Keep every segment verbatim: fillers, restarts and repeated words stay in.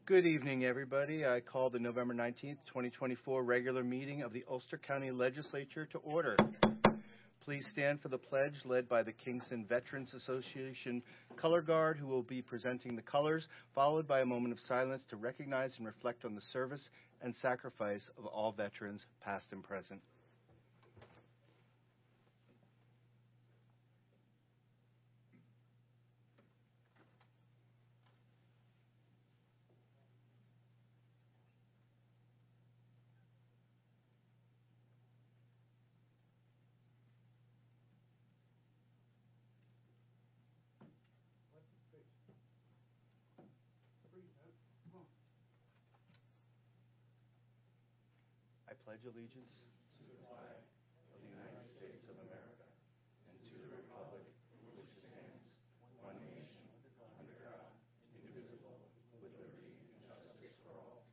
Good evening, everybody. I call the November nineteenth, twenty twenty-four regular meeting of the Ulster County Legislature to order. Please stand for the pledge led by the Kingston Veterans Association Color Guard, who will be presenting the colors, followed by a moment of silence to recognize and reflect on the service and sacrifice of all veterans, past and present. I pledge allegiance to the flag of the United States of America and to the republic for which it stands, one nation, under God, indivisible, with liberty and justice for all.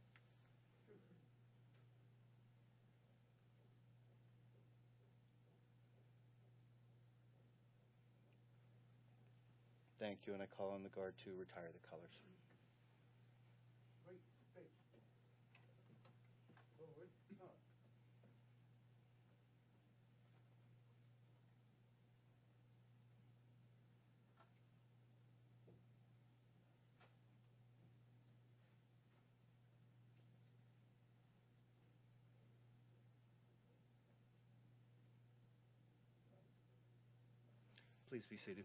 Thank you, and I call on the Guard to retire the colors. Please be seated.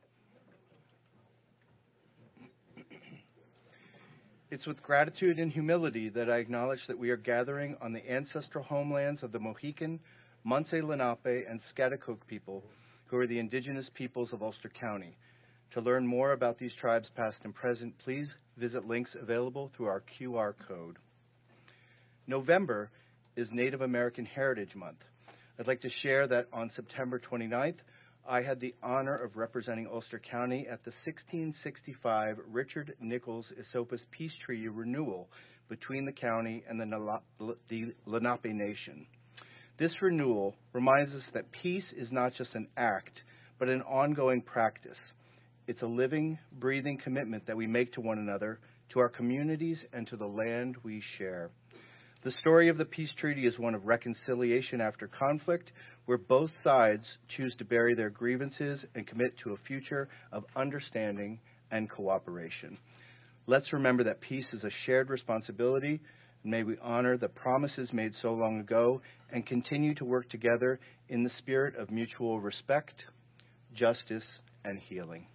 It's with gratitude and humility that I acknowledge that we are gathering on the ancestral homelands of the Mohican, Munsee Lenape, and Schaghticoke people, who are the indigenous peoples of Ulster County. To learn more about these tribes past and present, please visit links available through our Q R code. November is Native American Heritage Month. I'd like to share that on September twenty-ninth, I had the honor of representing Ulster County at the sixteen sixty-five Richard Nichols Esopus Peace Treaty renewal between the county and the, the Lenape Nation. This renewal reminds us that peace is not just an act, but an ongoing practice. It's a living, breathing commitment that we make to one another, to our communities, and to the land we share. The story of the peace treaty is one of reconciliation after conflict, where both sides choose to bury their grievances and commit to a future of understanding and cooperation. Let's remember that peace is a shared responsibility, and may we honor the promises made so long ago and continue to work together in the spirit of mutual respect, justice, and healing.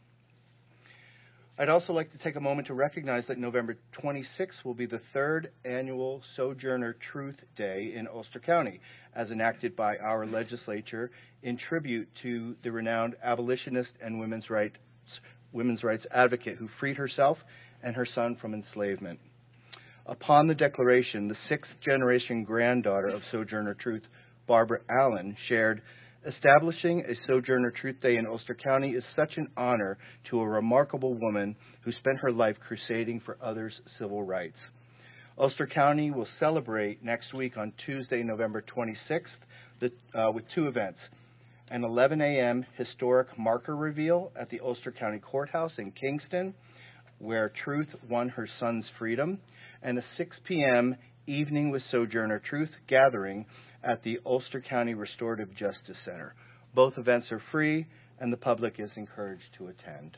I'd also like to take a moment to recognize that November twenty-sixth will be the third annual Sojourner Truth Day in Ulster County, as enacted by our legislature in tribute to the renowned abolitionist and women's rights, women's rights advocate who freed herself and her son from enslavement. Upon the declaration, the sixth generation granddaughter of Sojourner Truth, Barbara Allen, shared, "Establishing a Sojourner Truth Day in Ulster County is such an honor to a remarkable woman who spent her life crusading for others' civil rights." Ulster County will celebrate next week on Tuesday, November twenty-sixth, the, uh, with two events. An eleven a.m. historic marker reveal at the Ulster County Courthouse in Kingston, where Truth won her son's freedom, and a six p.m. Evening with Sojourner Truth gathering at the Ulster County Restorative Justice Center. Both events are free, and the public is encouraged to attend.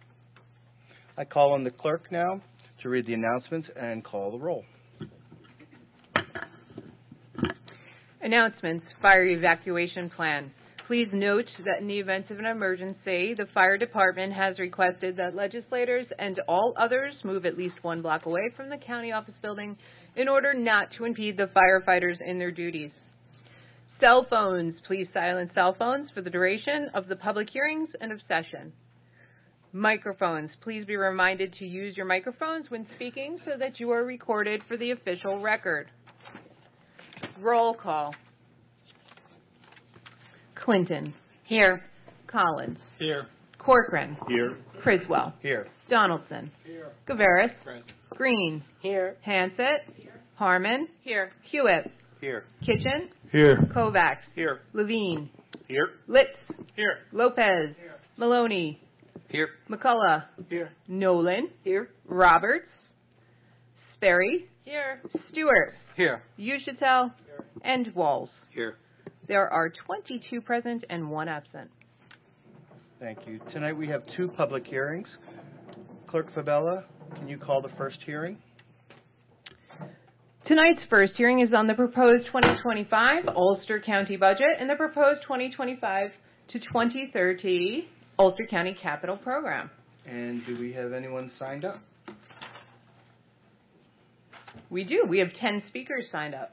I call on the clerk now to read the announcements and call the roll. Announcements. Fire evacuation plan. Please note that in the event of an emergency, the fire department has requested that legislators and all others move at least one block away from the county office building in order not to impede the firefighters in their duties. Cell phones. Please silence cell phones for the duration of the public hearings and of session. Microphones. Please be reminded to use your microphones when speaking so that you are recorded for the official record. Roll call. Clinton. Here. Collins. Here. Corcoran. Here. Criswell. Here. Donaldson. Here. Gavaris. Present. Green. Here. Hansett. Here. Harmon. Here. Hewitt. Here. Kitchen. Here. Kovacs. Here. Levine. Here. Litz. Here. Lopez. Here. Maloney. Here. McCullough. Here. Nolan. Here. Roberts. Sperry. Here. Stewart. Here. Uchitel. And Walls. Here. There are twenty-two present and one absent. Thank you. Tonight we have two public hearings. Clerk Fabella, can you call the first hearing? Tonight's first hearing is on the proposed twenty twenty-five Ulster County budget and the proposed twenty twenty-five to twenty thirty Ulster County Capital Program. And do we have anyone signed up? We do. We have ten speakers signed up.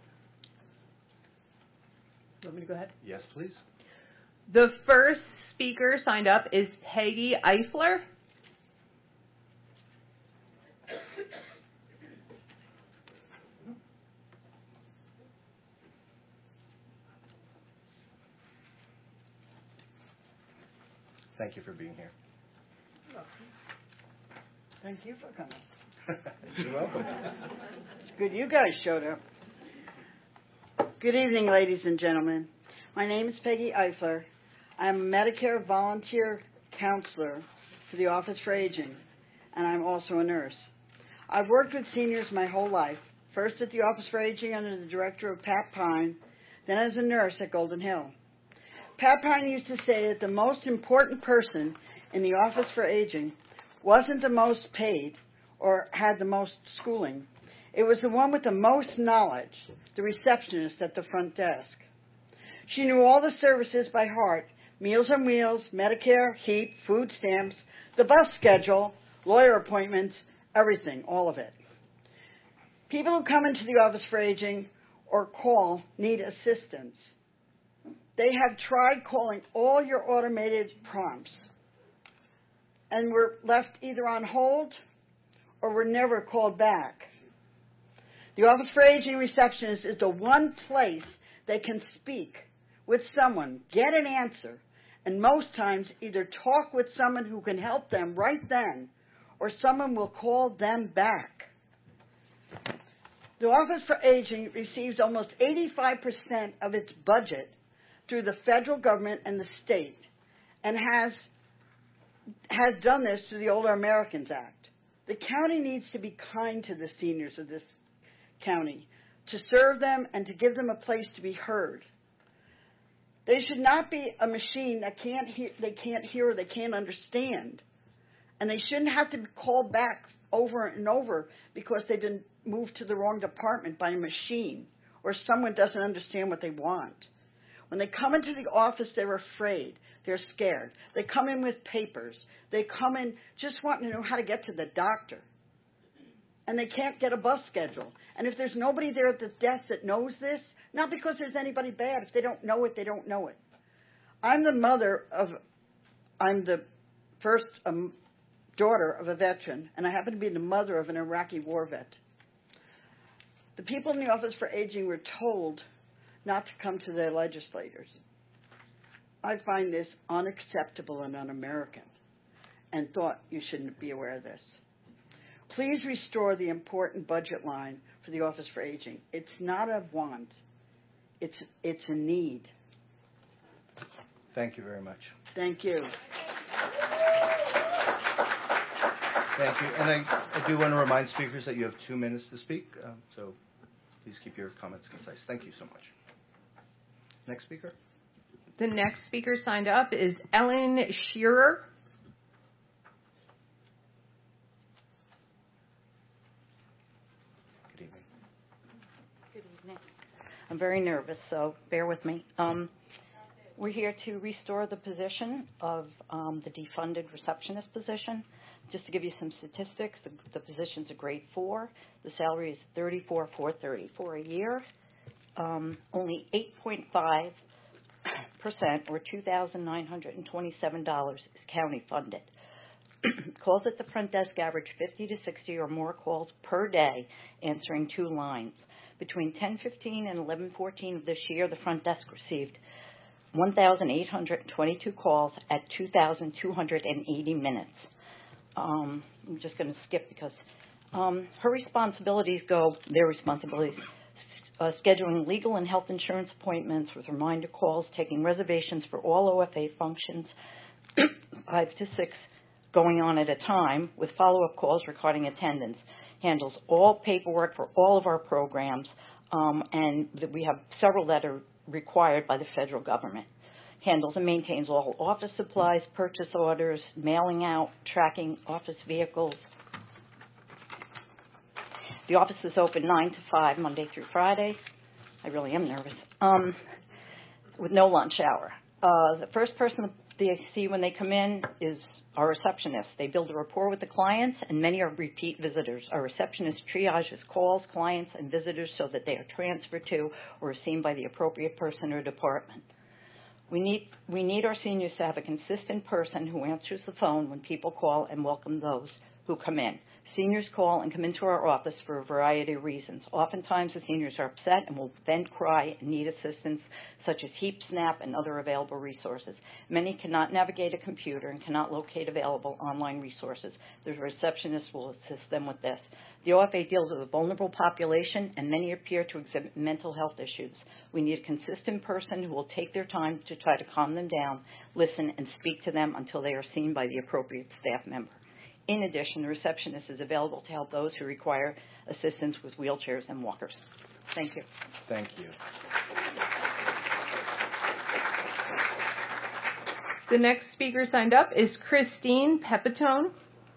You want me to go ahead? Yes, please. The first speaker signed up is Peggy Eifler. Thank you for being here. Thank you for coming. You're welcome. It's good you guys showed up. Good evening, ladies and gentlemen. My name is Peggy Eifler. I'm a Medicare volunteer counselor for the Office for Aging, and I'm also a nurse. I've worked with seniors my whole life, first at the Office for Aging under the director of Pat Pine, then as a nurse at Golden Hill. Pat Pine used to say that the most important person in the Office for Aging wasn't the most paid or had the most schooling. It was the one with the most knowledge, the receptionist at the front desk. She knew all the services by heart: Meals on Wheels, Medicare, HEAP, food stamps, the bus schedule, lawyer appointments, everything, all of it. People who come into the Office for Aging or call need assistance. They have tried calling all your automated prompts and were left either on hold or were never called back. The Office for Aging receptionist is the one place they can speak with someone, get an answer, and most times either talk with someone who can help them right then or someone will call them back. The Office for Aging receives almost eighty-five percent of its budget through the federal government and the state, and has has done this through the Older Americans Act. The county needs to be kind to the seniors of this county, to serve them and to give them a place to be heard. They should not be a machine that can't hear, they can't hear or they can't understand. And they shouldn't have to be called back over and over because they've been moved to the wrong department by a machine or someone doesn't understand what they want. When they come into the office, they're afraid. They're scared. They come in with papers. They come in just wanting to know how to get to the doctor. And they can't get a bus schedule. And if there's nobody there at the desk that knows this, not because there's anybody bad. If they don't know it, they don't know it. I'm the mother of, I'm the first um, daughter of a veteran, and I happen to be the mother of an Iraqi war vet. The people in the Office for Aging were told not to come to their legislators. I find this unacceptable and un-American, and thought you shouldn't be aware of this. Please restore the important budget line for the Office for Aging. It's not a want. It's, it's a need. Thank you very much. Thank you. Thank you. And I, I do want to remind speakers that you have two minutes to speak, um, so please keep your comments concise. Thank you so much. Next speaker. The next speaker signed up is Ellen Shearer. Good evening. Good evening. I'm very nervous, so bear with me. Um, we're here to restore the position of um, the defunded receptionist position. Just to give you some statistics, the, the position's a grade four. The salary is thirty-four thousand four hundred thirty-four dollars a year. Um, only eight point five percent, or two thousand nine hundred twenty-seven dollars, is county funded. Calls at the front desk average fifty to sixty or more calls per day, answering two lines. Between ten fifteen and eleven fourteen of this year, the front desk received one thousand eight hundred twenty-two calls at two thousand two hundred eighty minutes. Um, I'm just going to skip because um, her responsibilities go, their responsibilities, uh, scheduling legal and health insurance appointments with reminder calls, taking reservations for all O F A functions, five to six going on at a time, with follow-up calls regarding attendance, handles all paperwork for all of our programs, um, and that we have several that are required by the federal government. Handles and maintains all office supplies, purchase orders, mailing out, tracking office vehicles. The office is open nine to five, Monday through Friday. I really am nervous. Um, with no lunch hour. Uh, the first person they see when they come in is our receptionist. They build a rapport with the clients, and many are repeat visitors. Our receptionist triages calls, clients, and visitors so that they are transferred to or seen by the appropriate person or department. We need, we need our seniors to have a consistent person who answers the phone when people call and welcome those who come in. Seniors call and come into our office for a variety of reasons. Oftentimes the seniors are upset and will then cry and need assistance such as HeapSnap and other available resources. Many cannot navigate a computer and cannot locate available online resources. The receptionist will assist them with this. The O F A deals with a vulnerable population, and many appear to exhibit mental health issues. We need a consistent person who will take their time to try to calm them down, listen, and speak to them until they are seen by the appropriate staff member. In addition, the receptionist is available to help those who require assistance with wheelchairs and walkers. Thank you. Thank you. The next speaker signed up is Christine Pepitone.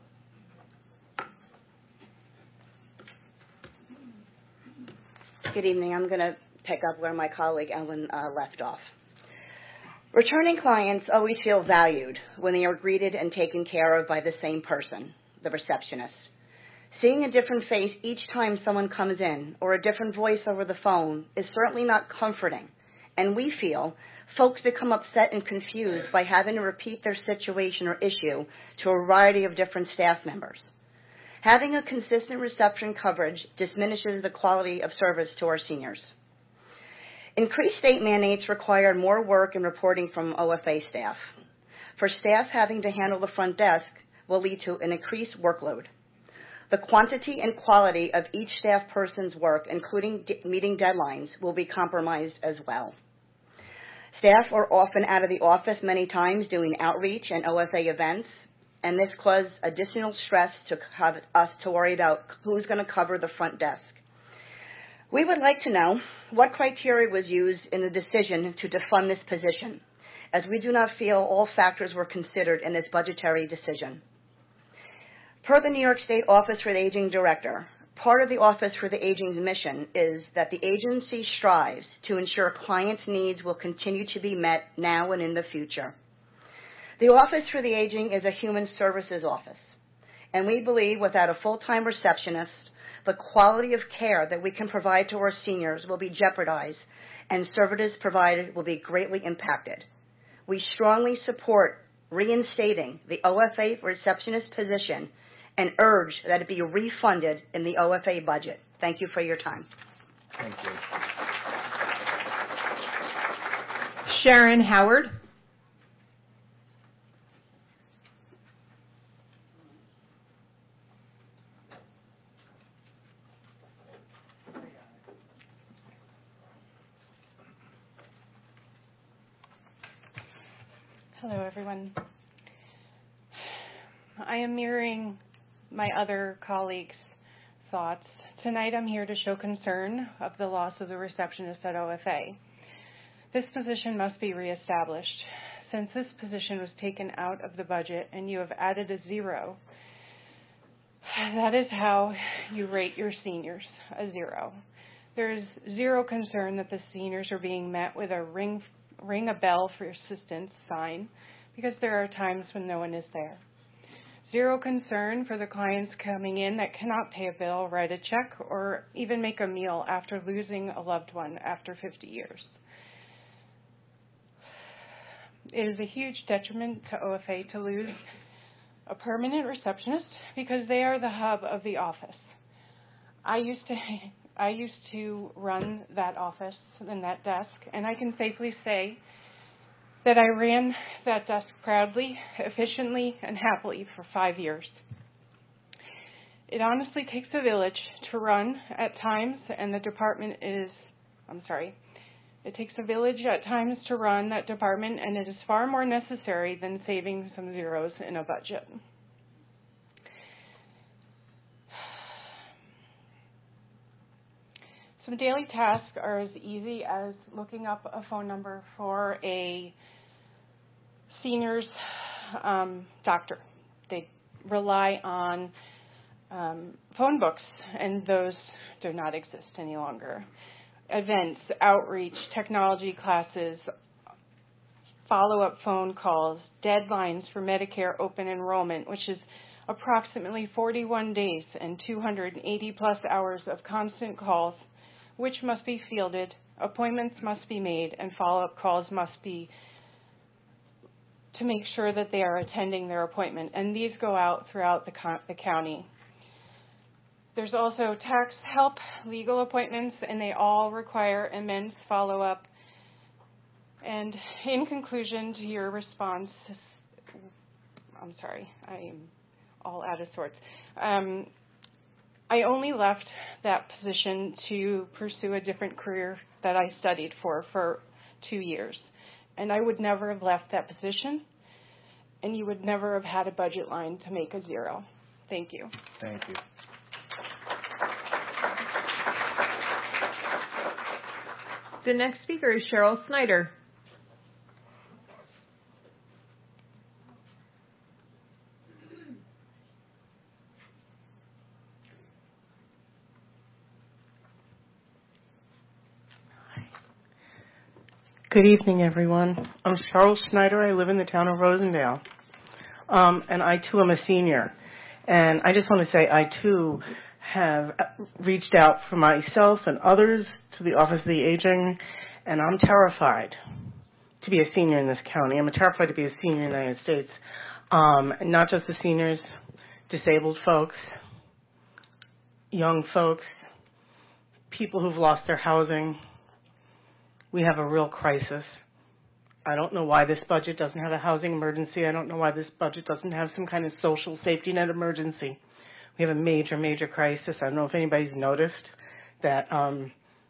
Good evening. I'm going to pick up where my colleague Ellen uh, left off. Returning clients always feel valued when they are greeted and taken care of by the same person, the receptionist. Seeing a different face each time someone comes in or a different voice over the phone is certainly not comforting, and we feel folks become upset and confused by having to repeat their situation or issue to a variety of different staff members. Having a consistent reception coverage diminishes the quality of service to our seniors. Increased state mandates require more work and reporting from O F A staff. For staff having to handle the front desk will lead to an increased workload. The quantity and quality of each staff person's work, including de- meeting deadlines, will be compromised as well. Staff are often out of the office many times doing outreach and O F A events, and this causes additional stress to have us to worry about who's going to cover the front desk. We would like to know what criteria was used in the decision to defund this position, as we do not feel all factors were considered in this budgetary decision. Per the New York State Office for the Aging Director, part of the Office for the Aging's mission is that the agency strives to ensure clients' needs will continue to be met now and in the future. The Office for the Aging is a human services office, and we believe without a full-time receptionist, the quality of care that we can provide to our seniors will be jeopardized and services provided will be greatly impacted. We strongly support reinstating the O F A receptionist position and urge that it be refunded in the O F A budget. Thank you for your time. Thank you. Sharon Howard. Hello, everyone. I am mirroring my other colleagues' thoughts. Tonight I'm here to show concern of the loss of the receptionist at O F A. This position must be reestablished. Since this position was taken out of the budget and you have added a zero, that is how you rate your seniors, a zero. There is zero concern that the seniors are being met with a ring ring a bell for assistance sign, because there are times when no one is there. Zero concern for the clients coming in that cannot pay a bill, write a check, or even make a meal after losing a loved one after fifty years. It is a huge detriment to O F A to lose a permanent receptionist because they are the hub of the office. I used to I used to run that office and that desk, and I can safely say that I ran that desk proudly, efficiently, and happily for five years. It honestly takes a village to run at times, and the department is, I'm sorry, it takes a village at times to run that department, and it is far more necessary than saving some zeros in a budget. Some daily tasks are as easy as looking up a phone number for a senior's um, doctor. They rely on um, phone books, and those do not exist any longer. Events, outreach, technology classes, follow-up phone calls, deadlines for Medicare open enrollment, which is approximately forty-one days and two hundred eighty plus hours of constant calls, which must be fielded, appointments must be made, and follow-up calls must be to make sure that they are attending their appointment. And these go out throughout the, co- the county. There's also tax help, legal appointments, and they all require immense follow-up. And in conclusion to your response, I'm sorry, I am all out of sorts. Um, I only left that position to pursue a different career that I studied for for two years. And I would never have left that position, and you would never have had a budget line to make a zero. Thank you. Thank you. The next speaker is Cheryl Snyder. Good evening, everyone. I'm Cheryl Snyder. I live in the town of Rosendale. Um, and I, too, am a senior. And I just want to say I, too, have reached out for myself and others to the Office of the Aging, and I'm terrified to be a senior in this county. I'm terrified to be a senior in the United States. Um, and not just the seniors, disabled folks, young folks, people who've lost their housing. We have a real crisis. I don't know why this budget doesn't have a housing emergency. I don't know why this budget doesn't have some kind of social safety net emergency. We have a major, major crisis. I don't know if anybody's noticed that um,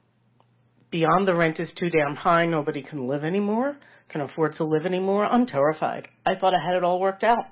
beyond the rent is too damn high, nobody can live anymore, can afford to live anymore. I'm terrified. I thought I had it all worked out.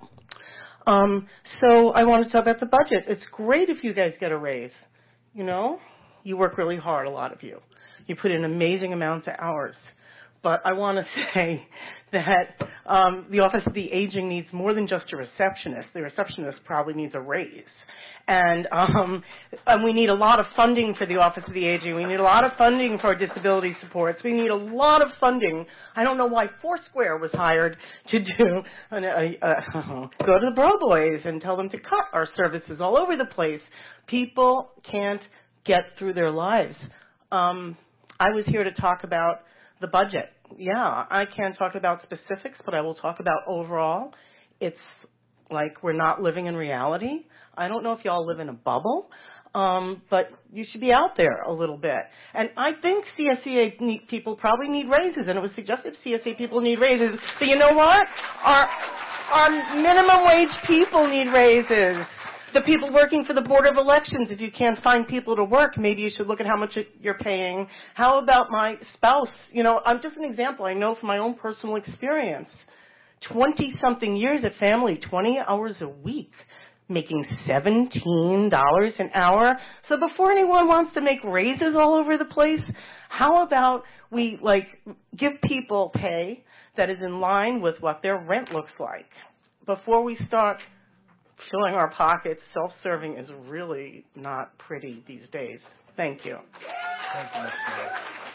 Um, so I want to talk about the budget. It's great if you guys get a raise. You know, you work really hard, a lot of you. You put in amazing amounts of hours. But I want to say that um, the Office of the Aging needs more than just a receptionist. The receptionist probably needs a raise. And, um, and we need a lot of funding for the Office of the Aging. We need a lot of funding for our disability supports. We need a lot of funding. I don't know why Foursquare was hired to do an, a, a, go to the Bro Boys and tell them to cut our services all over the place. People can't get through their lives. Um, I was here to talk about the budget. Yeah, I can't talk about specifics, but I will talk about overall. It's like we're not living in reality. I don't know if y'all live in a bubble, um, but you should be out there a little bit. And I think C S E A need, people probably need raises, and it was suggested C S E A people need raises. But you know what? Our, our minimum wage people need raises. The people working for the Board of Elections, if you can't find people to work, maybe you should look at how much you're paying. How about my spouse? You know, I'm just an example. I know from my own personal experience. twenty-something years at family, twenty hours a week, making seventeen dollars an hour. So before anyone wants to make raises all over the place, how about we, like, give people pay that is in line with what their rent looks like before we start filling our pockets. Self-serving is really not pretty these days. Thank you. Thank you, Miz Miller.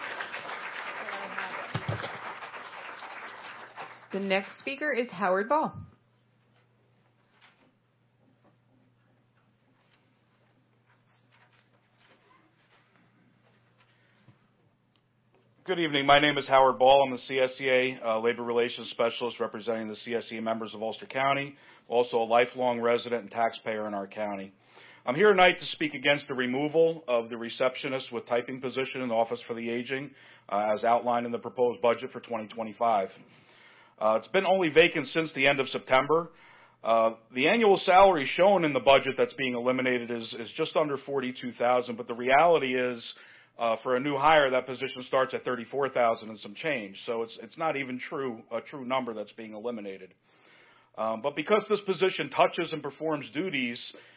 The next speaker is Howard Ball. Good evening. My name is Howard Ball. I'm the C S E A uh, Labor Relations Specialist representing the C S E A members of Ulster County, also a lifelong resident and taxpayer in our county. I'm here tonight to speak against the removal of the receptionist with typing position in the Office for the Aging uh, as outlined in the proposed budget for twenty twenty-five. Uh, it's been only vacant since the end of September. Uh, the annual salary shown in the budget that's being eliminated is, is just under forty-two thousand dollars, but the reality is Uh, for a new hire, that position starts at thirty-four thousand dollars and some change. So it's it's not even true a true number that's being eliminated. Um, but because this position touches and performs duties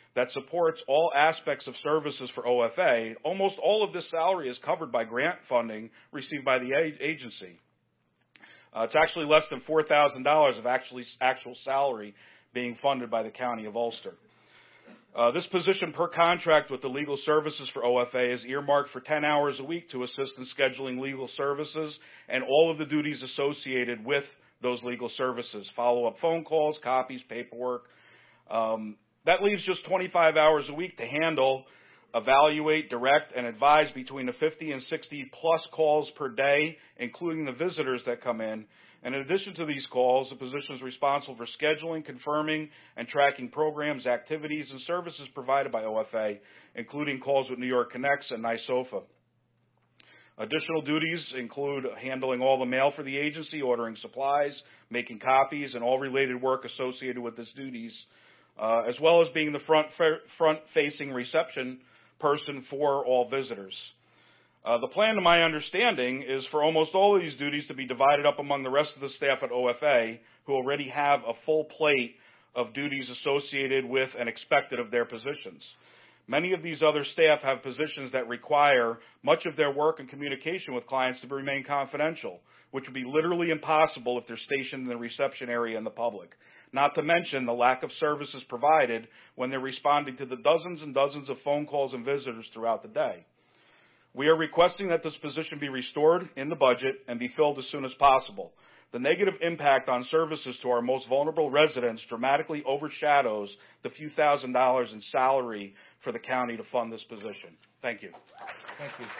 that supports all aspects of services for O F A, almost all of this salary is covered by grant funding received by the a- agency. Uh, it's actually less than four thousand dollars of actually, actual salary being funded by the County of Ulster. Uh, this position per contract with the legal services for O F A is earmarked for ten hours a week to assist in scheduling legal services and all of the duties associated with those legal services, follow-up phone calls, copies, paperwork. Um, that leaves just twenty-five hours a week to handle, evaluate, direct, and advise between the fifty and sixty plus calls per day, including the visitors that come in. And in addition to these calls, the position is responsible for scheduling, confirming, and tracking programs, activities, and services provided by O F A, including calls with New York Connects and NYSOFA. Additional duties include handling all the mail for the agency, ordering supplies, making copies, and all related work associated with these duties, uh, as well as being the front, front-facing reception person for all visitors. Uh, the plan, to my understanding, is for almost all of these duties to be divided up among the rest of the staff at O F A, who already have a full plate of duties associated with and expected of their positions. Many of these other staff have positions that require much of their work and communication with clients to remain confidential, which would be literally impossible if they're stationed in the reception area in the public. Not to mention the lack of services provided when they're responding to the dozens and dozens of phone calls and visitors throughout the day. We are requesting that this position be restored in the budget and be filled as soon as possible. The negative impact on services to our most vulnerable residents dramatically overshadows the few thousand dollars in salary for the county to fund this position. Thank you. Thank you.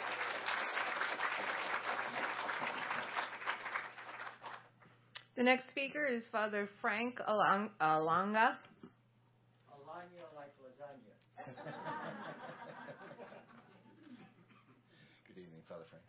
The next speaker is Father Frank Along- Alanga. Alanya like lasagna. Good evening, Father Frank.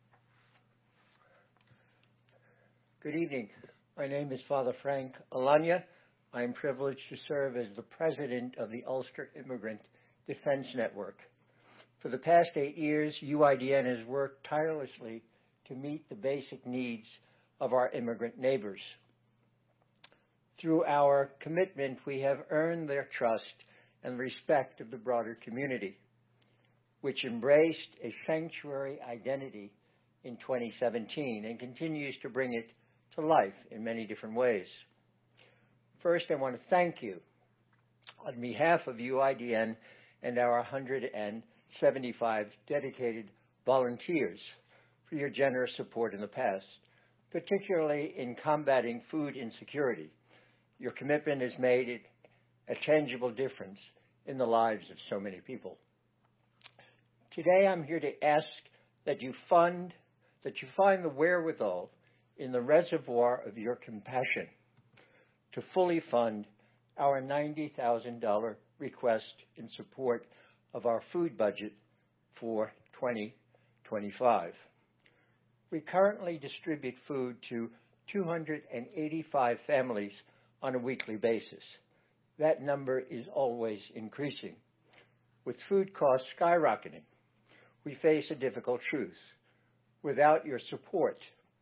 Good evening. My name is Father Frank Alanya. I am privileged to serve as the president of the Ulster Immigrant Defense Network. For the past eight years, U I D N has worked tirelessly to meet the basic needs of our immigrant neighbors. Through our commitment, we have earned their trust and respect of the broader community, which embraced a sanctuary identity in twenty seventeen and continues to bring it to life in many different ways. First, I want to thank you on behalf of U I D N and our one hundred seventy-five dedicated volunteers for your generous support in the past, particularly in combating food insecurity. Your commitment has made a tangible difference in the lives of so many people. Today, I'm here to ask that you fund, that you find the wherewithal in the reservoir of your compassion to fully fund our ninety thousand dollars request in support of our food budget for twenty twenty-five. We currently distribute food to two hundred eighty-five families on a weekly basis. That number is always increasing. With food costs skyrocketing, we face a difficult truth. Without your support,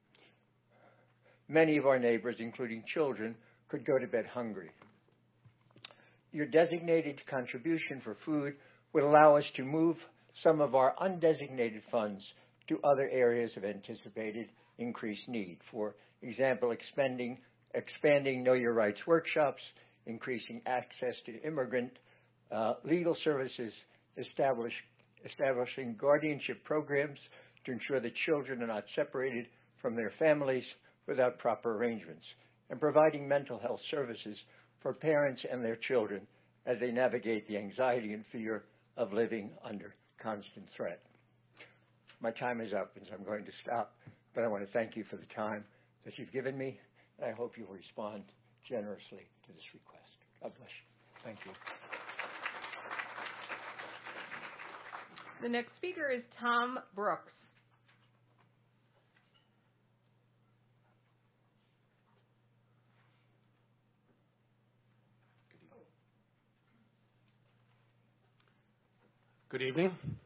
many of our neighbors, including children, could go to bed hungry. Your designated contribution for food would allow us to move some of our undesignated funds to other areas of anticipated increased need. For example, expanding, expanding Know Your Rights workshops, increasing access to immigrant uh, legal services, establish, establishing guardianship programs to ensure that children are not separated from their families without proper arrangements, and providing mental health services for parents and their children as they navigate the anxiety and fear of living under constant threat. My time is up, and so I'm going to stop, but I want to thank you for the time that you've given me, and I hope you'll respond generously to this request. God bless you. Thank you. The next speaker is Tom Brooks. Good evening.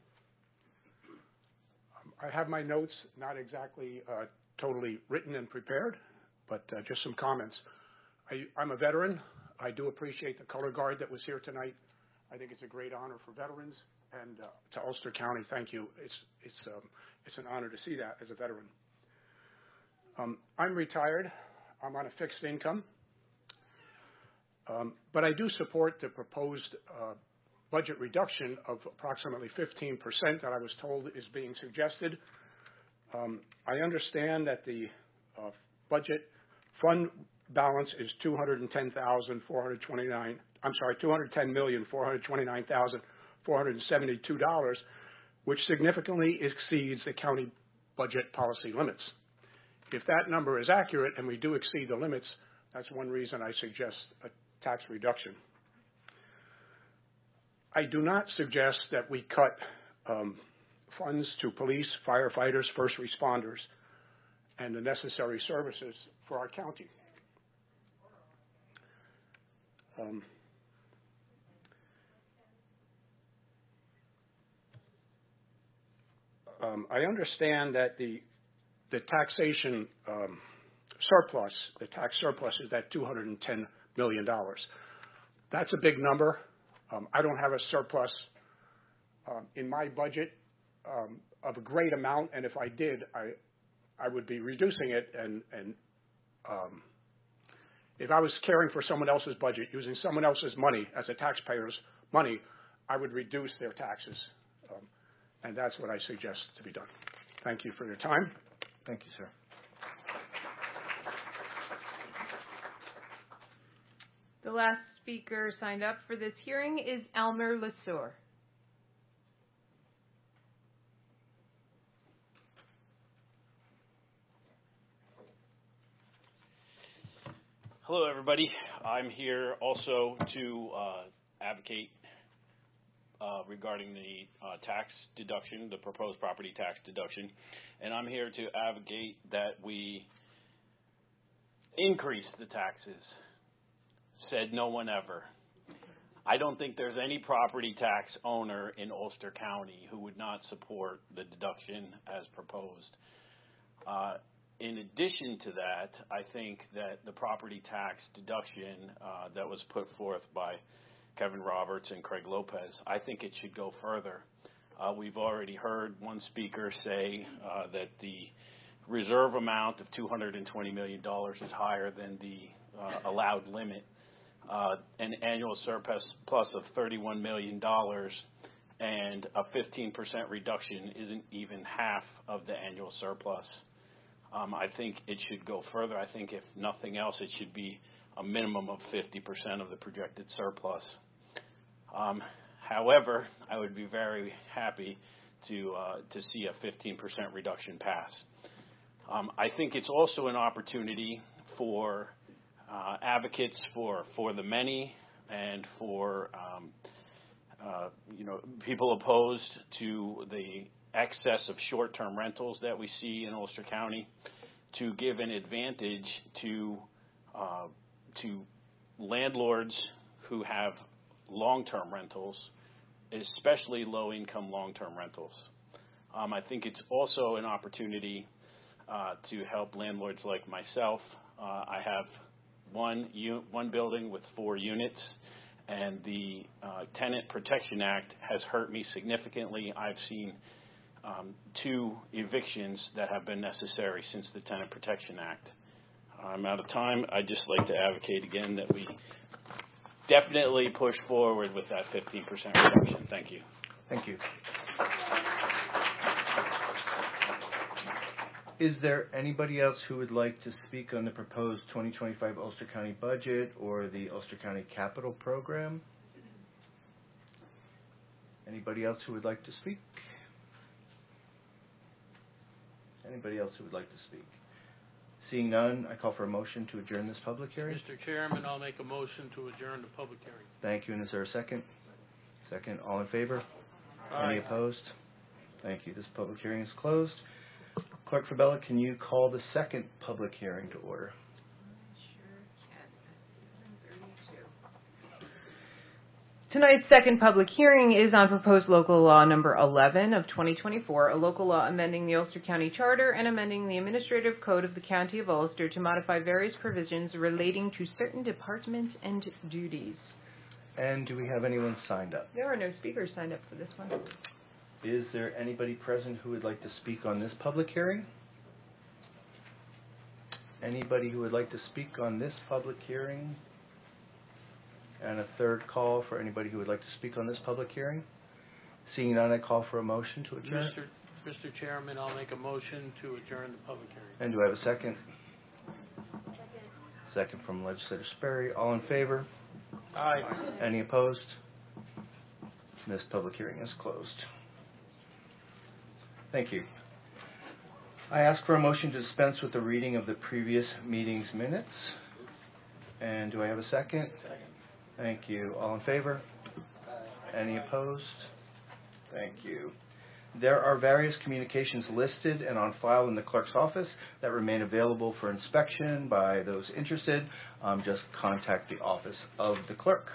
Um, I have my notes not exactly uh, totally written and prepared, but uh, just some comments. I, I'm a veteran. I do appreciate the color guard that was here tonight. I think it's a great honor for veterans, and uh, to Ulster County, thank you. It's, it's, um, it's an honor to see that as a veteran. Um, I'm retired. I'm on a fixed income. Um, but I do support the proposed uh, budget reduction of approximately fifteen percent that I was told is being suggested. Um, I understand that the uh, budget fund balance is two hundred ten thousand four hundred twenty-nine. I'm sorry, two hundred ten million four hundred twenty-nine thousand four hundred seventy-two dollars, which significantly exceeds the county budget policy limits. If that number is accurate and we do exceed the limits, that's one reason I suggest a tax reduction. I do not suggest that we cut um, funds to police, firefighters, first responders, and the necessary services for our county. Um, um, I understand that the the taxation um, surplus, the tax surplus is at two hundred ten million dollars. That's a big number. Um, I don't have a surplus um, in my budget um, of a great amount, and if I did, I I would be reducing it. And and um, if I was caring for someone else's budget, using someone else's money as a taxpayer's money, I would reduce their taxes, um, and that's what I suggest to be done. Thank you for your time. Thank you, sir. The last speaker signed up for this hearing is Elmer Lesueur. Hello, everybody. I'm here also to uh, advocate uh, regarding the uh, tax deduction, the proposed property tax deduction, and I'm here to advocate that we increase the taxes. Said no one ever. I don't think there's any property tax owner in Ulster County who would not support the deduction as proposed. Uh, in addition to that, I think that the property tax deduction uh, that was put forth by Kevin Roberts and Craig Lopez, I think it should go further. Uh, we've already heard one speaker say uh, that the reserve amount of two hundred twenty million dollars is higher than the uh, allowed limit. Uh, an annual surplus plus of thirty-one million dollars and a fifteen percent reduction isn't even half of the annual surplus. Um, I think it should go further. I think if nothing else, it should be a minimum of fifty percent of the projected surplus. Um, however, I would be very happy to uh, to see a fifteen percent reduction pass. Um, I think it's also an opportunity for Uh, advocates for, for the many and for um, uh, you know people opposed to the excess of short-term rentals that we see in Ulster County to give an advantage to uh, to landlords who have long-term rentals, especially low-income long-term rentals. Um, I think it's also an opportunity uh, to help landlords like myself. Uh, I have One, u- one building with four units, and the uh, Tenant Protection Act has hurt me significantly. I've seen um, two evictions that have been necessary since the Tenant Protection Act. I'm out of time. I'd just like to advocate again that we definitely push forward with that fifteen percent reduction. Thank you. Thank you. Is there anybody else who would like to speak on the proposed twenty twenty-five Ulster County budget or the Ulster County Capital Program? Anybody else who would like to speak? Anybody else who would like to speak? Seeing none, I call for a motion to adjourn this public hearing. Mister Chairman, I'll make a motion to adjourn the public hearing. Thank you. And is there a second? Second. All in favor? Aye. Any opposed? Thank you. This public hearing is closed. Clerk Fabella, can you call the second public hearing to order? Tonight's second public hearing is on proposed local law number eleven of twenty twenty-four, a local law amending the Ulster County Charter and amending the Administrative Code of the County of Ulster to modify various provisions relating to certain departments and duties. And do we have anyone signed up? There are no speakers signed up for this one. Is there anybody present who would like to speak on this public hearing? Anybody who would like to speak on this public hearing? And a third call for anybody who would like to speak on this public hearing? Seeing none, I call for a motion to adjourn. Mister Mister Chairman, I'll make a motion to adjourn the public hearing. And do I have a second? Second. Second from Legislator Sperry. All in favor? Aye. Any opposed? This public hearing is closed. Thank you. I ask for a motion to dispense with the reading of the previous meeting's minutes. And do I have a second? Second. Thank you. All in favor? Aye. Any opposed? Thank you. There are various communications listed and on file in the clerk's office that remain available for inspection by those interested. Um, just contact the office of the clerk.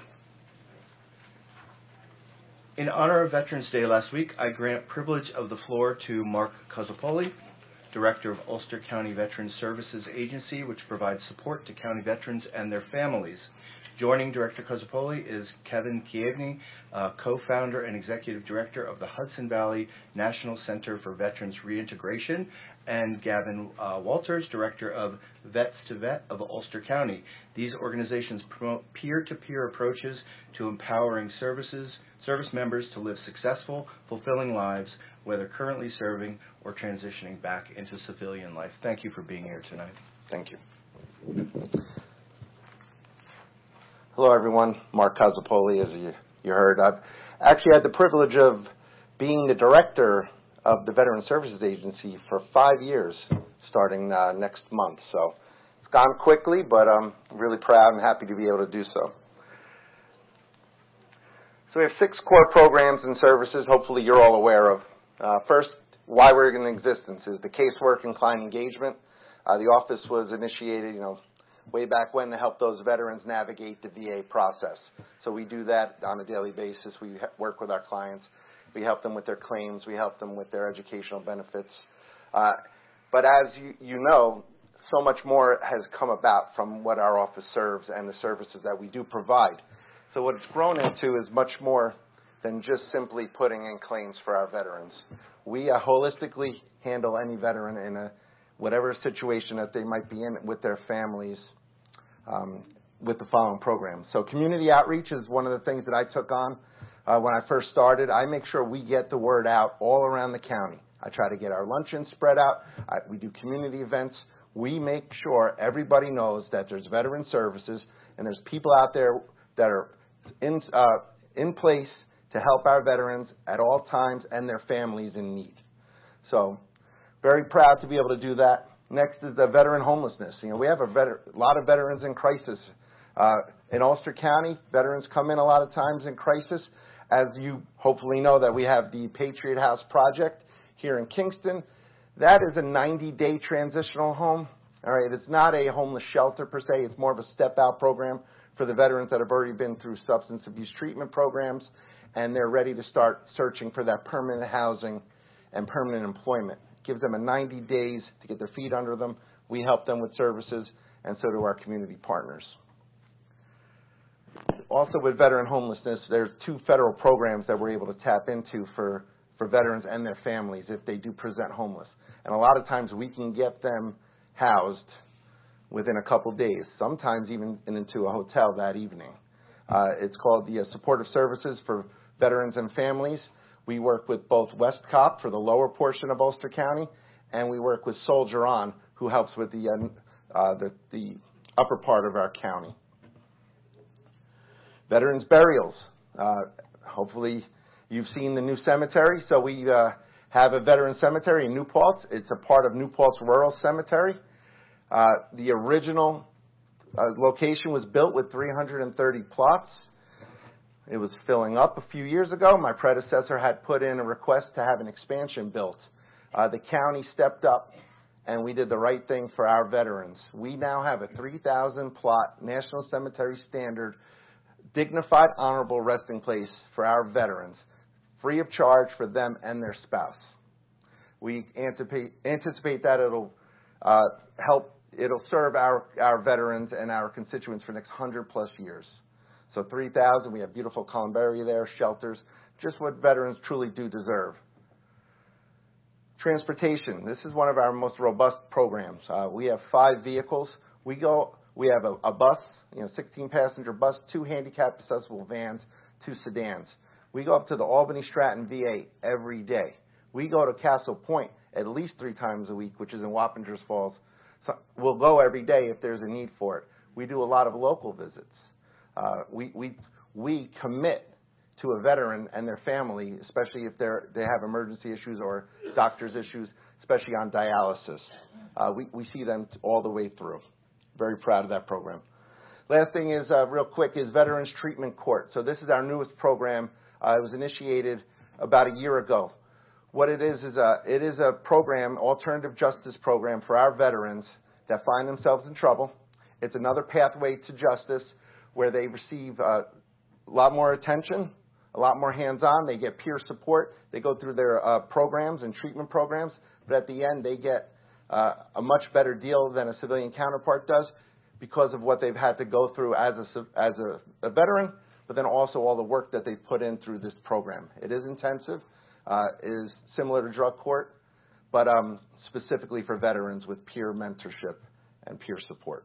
In honor of Veterans Day last week, I grant privilege of the floor to Mark Cozzapoli, Director of Ulster County Veterans Services Agency, which provides support to county veterans and their families. Joining Director Cozzapoli is Kevin Kievny, uh, co-founder and executive director of the Hudson Valley National Center for Veterans Reintegration, and Gavin uh, Walters, director of Vets to Vet of Ulster County. These organizations promote peer-to-peer approaches to empowering services, service members to live successful, fulfilling lives, whether currently serving or transitioning back into civilian life. Thank you for being here tonight. Thank you. Hello, everyone. Mark Cozzapoli, as you, you heard. I've actually had the privilege of being the director of the Veteran Services Agency for five years, starting uh, next month. So it's gone quickly, but I'm really proud and happy to be able to do so. So we have six core programs and services hopefully you're all aware of. Uh, first, why we're in existence is the casework and client engagement. Uh, the office was initiated, you know, way back when to help those veterans navigate the V A process. So we do that on a daily basis. We work with our clients. We help them with their claims. We help them with their educational benefits. Uh, but as you, you know, so much more has come about from what our office serves and the services that we do provide. So what it's grown into is much more than just simply putting in claims for our veterans. We uh, holistically handle any veteran in a whatever situation that they might be in with their families um, with the following programs. So community outreach is one of the things that I took on uh, when I first started. I make sure we get the word out all around the county. I try to get our luncheons spread out. I, we do community events. We make sure everybody knows that there's veteran services and there's people out there that are in, uh, in place to help our veterans at all times and their families in need. So very proud to be able to do that. Next is the veteran homelessness. You know, we have a, veter- a lot of veterans in crisis. Uh, in Ulster County, veterans come in a lot of times in crisis. As you hopefully know, that we have the Patriot House Project here in Kingston. That is a ninety-day transitional home. All right, it's not a homeless shelter per se. It's more of a step-out program for the veterans that have already been through substance abuse treatment programs, and they're ready to start searching for that permanent housing and permanent employment. Gives them a ninety days to get their feet under them. We help them with services, and so do our community partners. Also with veteran homelessness, there's two federal programs that we're able to tap into for, for veterans and their families if they do present homeless. And a lot of times we can get them housed within a couple days, sometimes even into a hotel that evening. Uh, it's called the uh, Supportive Services for Veterans and Families. We work with both Westcop for the lower portion of Ulster County, and we work with Soldier On, who helps with the, uh, uh, the, the upper part of our county. Veterans burials. Uh, hopefully you've seen the new cemetery. So we uh, have a veteran cemetery in New Paltz. It's a part of New Paltz Rural Cemetery. Uh, the original uh, location was built with three hundred thirty plots. It was filling up a few years ago. My predecessor had put in a request to have an expansion built. Uh, the county stepped up, and we did the right thing for our veterans. We now have a three thousand plot National Cemetery Standard dignified, honorable resting place for our veterans, free of charge for them and their spouse. We anticipate, anticipate that it'll uh, help, it'll serve our, our veterans and our constituents for the next hundred plus years. So So three thousand, we have beautiful columbarium there, shelters, just what veterans truly do deserve. Transportation. This is one of our most robust programs. Uh, we have five vehicles. We go. We have a, a bus, you know, sixteen passenger bus, two handicap accessible vans, two sedans. We go up to the Albany Stratton V A every day. We go to Castle Point at least three times a week, which is in Wappingers Falls. So we'll go every day if there's a need for it. We do a lot of local visits. Uh, we we we commit to a veteran and their family, especially if they're, they have emergency issues or doctor's issues, especially on dialysis. Uh, we, we see them all the way through. Very proud of that program. Last thing is, uh, real quick, is Veterans Treatment Court. So this is our newest program. Uh, it was initiated about a year ago. What it is is a, it is a program, alternative justice program for our veterans that find themselves in trouble. It's another pathway to justice where they receive uh, a lot more attention, a lot more hands-on. They get peer support. They go through their uh, programs and treatment programs, but at the end they get uh, a much better deal than a civilian counterpart does because of what they've had to go through as a, as a, a veteran, but then also all the work that they've put in through this program. It is intensive. Uh, it is similar to drug court, but um, specifically for veterans with peer mentorship and peer support.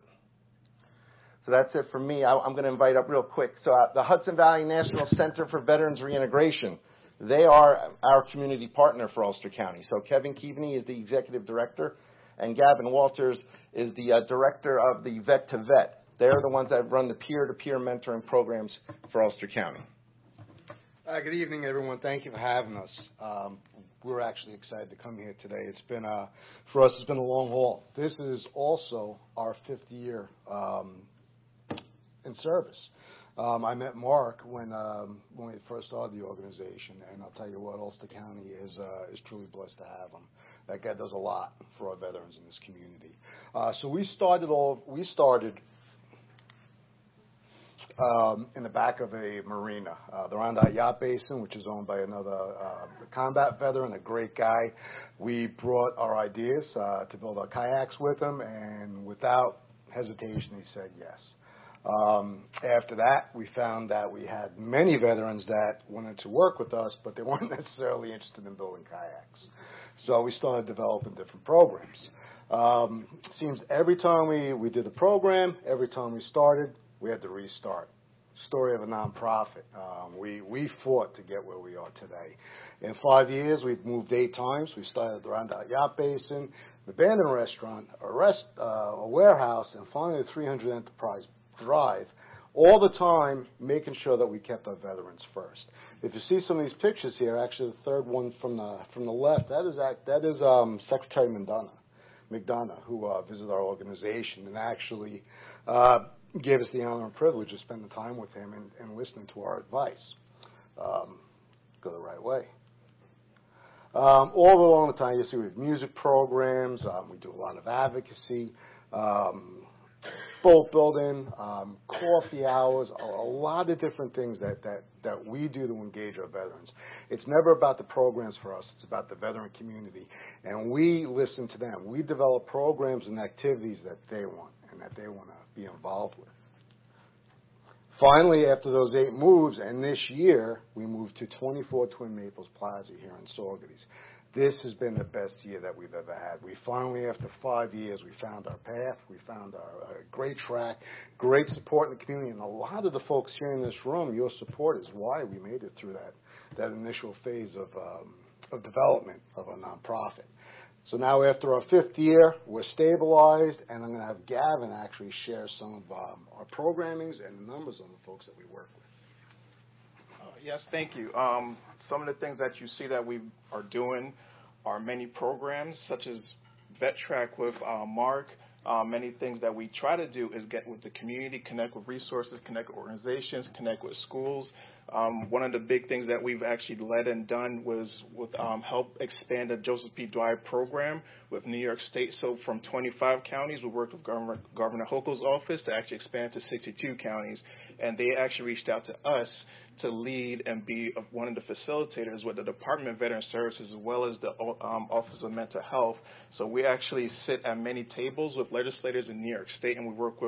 So that's it for me. I, I'm going to invite up real quick. So uh, the Hudson Valley National Center for Veterans Reintegration, they are our community partner for Ulster County. So Kevin Keaveney is the executive director, and Gavin Walters is the uh, director of the Vet to Vet. They're the ones that run the peer-to-peer mentoring programs for Ulster County. Uh, good evening, everyone. Thank you for having us. Um, we're actually excited to come here today. It's been, uh, for us, it's been a long haul. This is also our fifth year um, in service. Um, I met Mark when um, when we first started the organization, and I'll tell you what, Ulster County is uh, is truly blessed to have him. That guy does a lot for our veterans in this community. Uh, so we started all we started um, in the back of a marina, uh, the Rondout Yacht Basin, which is owned by another uh, combat veteran, a great guy. We brought our ideas uh, to build our kayaks with him, and without hesitation, he said yes. Um, after that, we found that we had many veterans that wanted to work with us, but they weren't necessarily interested in building kayaks. So we started developing different programs. Um, it seems every time we, we did a program, every time we started, we had to restart. Story of a nonprofit. Um, we, we fought to get where we are today. In five years, we've moved eight times. We started the Rondout Yacht Basin, the abandoned restaurant, a, rest, uh, a warehouse, and finally the three hundred Enterprise Drive, all the time making sure that we kept our veterans first. If you see some of these pictures here, actually the third one from the from the left, that is that is um, Secretary McDonough, McDonough, who uh, visited our organization and actually uh, gave us the honor and privilege to spend the time with him and, and listening to our advice. Um, go the right way. Um, all along the time, you see we have music programs. Um, we do a lot of advocacy. Um, boat building, um, coffee hours, a, a lot of different things that, that, that we do to engage our veterans. It's never about the programs for us. It's about the veteran community. And we listen to them. We develop programs and activities that they want and that they want to be involved with. Finally, after those eight moves, and this year, we moved to twenty-four Twin Maples Plaza here in Saugerties. This has been the best year that we've ever had. We finally, after five years, we found our path. We found our uh, great track, great support in the community. And a lot of the folks here in this room, your support is why we made it through that, that initial phase of, um, of development of a nonprofit. So now after our fifth year, we're stabilized, and I'm going to have Gavin actually share some of um, our programmings and the numbers on the folks that we work with. Uh, yes, thank you. Um, Some of the things that you see that we are doing are many programs, such as Vet Track with uh, Mark. Uh, many things that we try to do is get with the community, connect with resources, connect with organizations, connect with schools. Um, one of the big things that we've actually led and done was with um, help expand the Joseph P. Dwyer program with New York State. So from twenty-five counties, we worked with Governor, Governor Hochul's office to actually expand to sixty-two counties. And they actually reached out to us to lead and be one of the facilitators with the Department of Veteran Services as well as the um, Office of Mental Health. So we actually sit at many tables with legislators in New York State, and we work with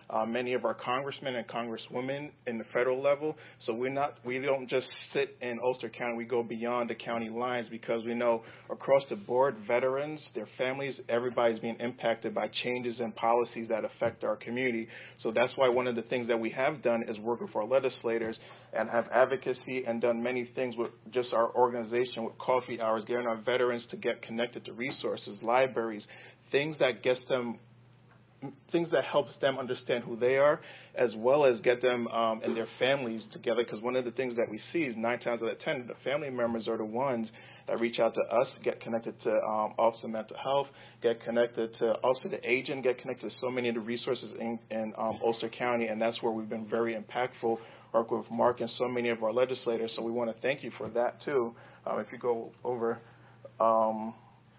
uh, many of our congressmen and congresswomen in the federal level. So we're not, we don't just sit in Ulster County. We go beyond the county lines because we know across the board, veterans, their families, everybody's being impacted by changes in policies that affect our community. So that's why one of the things that we have done is work with our legislators and have advocacy and done many things with just our organization with coffee hours, getting our veterans to get connected to resources, libraries, things that gets them things that helps them understand who they are, as well as get them um, and their families together. Because one of the things that we see is nine times out of ten, the family members are the ones that reach out to us, get connected to um, Office of Mental Health, get connected to also the agent, get connected to so many of the resources in, in um, Ulster County, and that's where we've been very impactful, work with Mark and so many of our legislators. So we want to thank you for that too. Um, if you go over, um,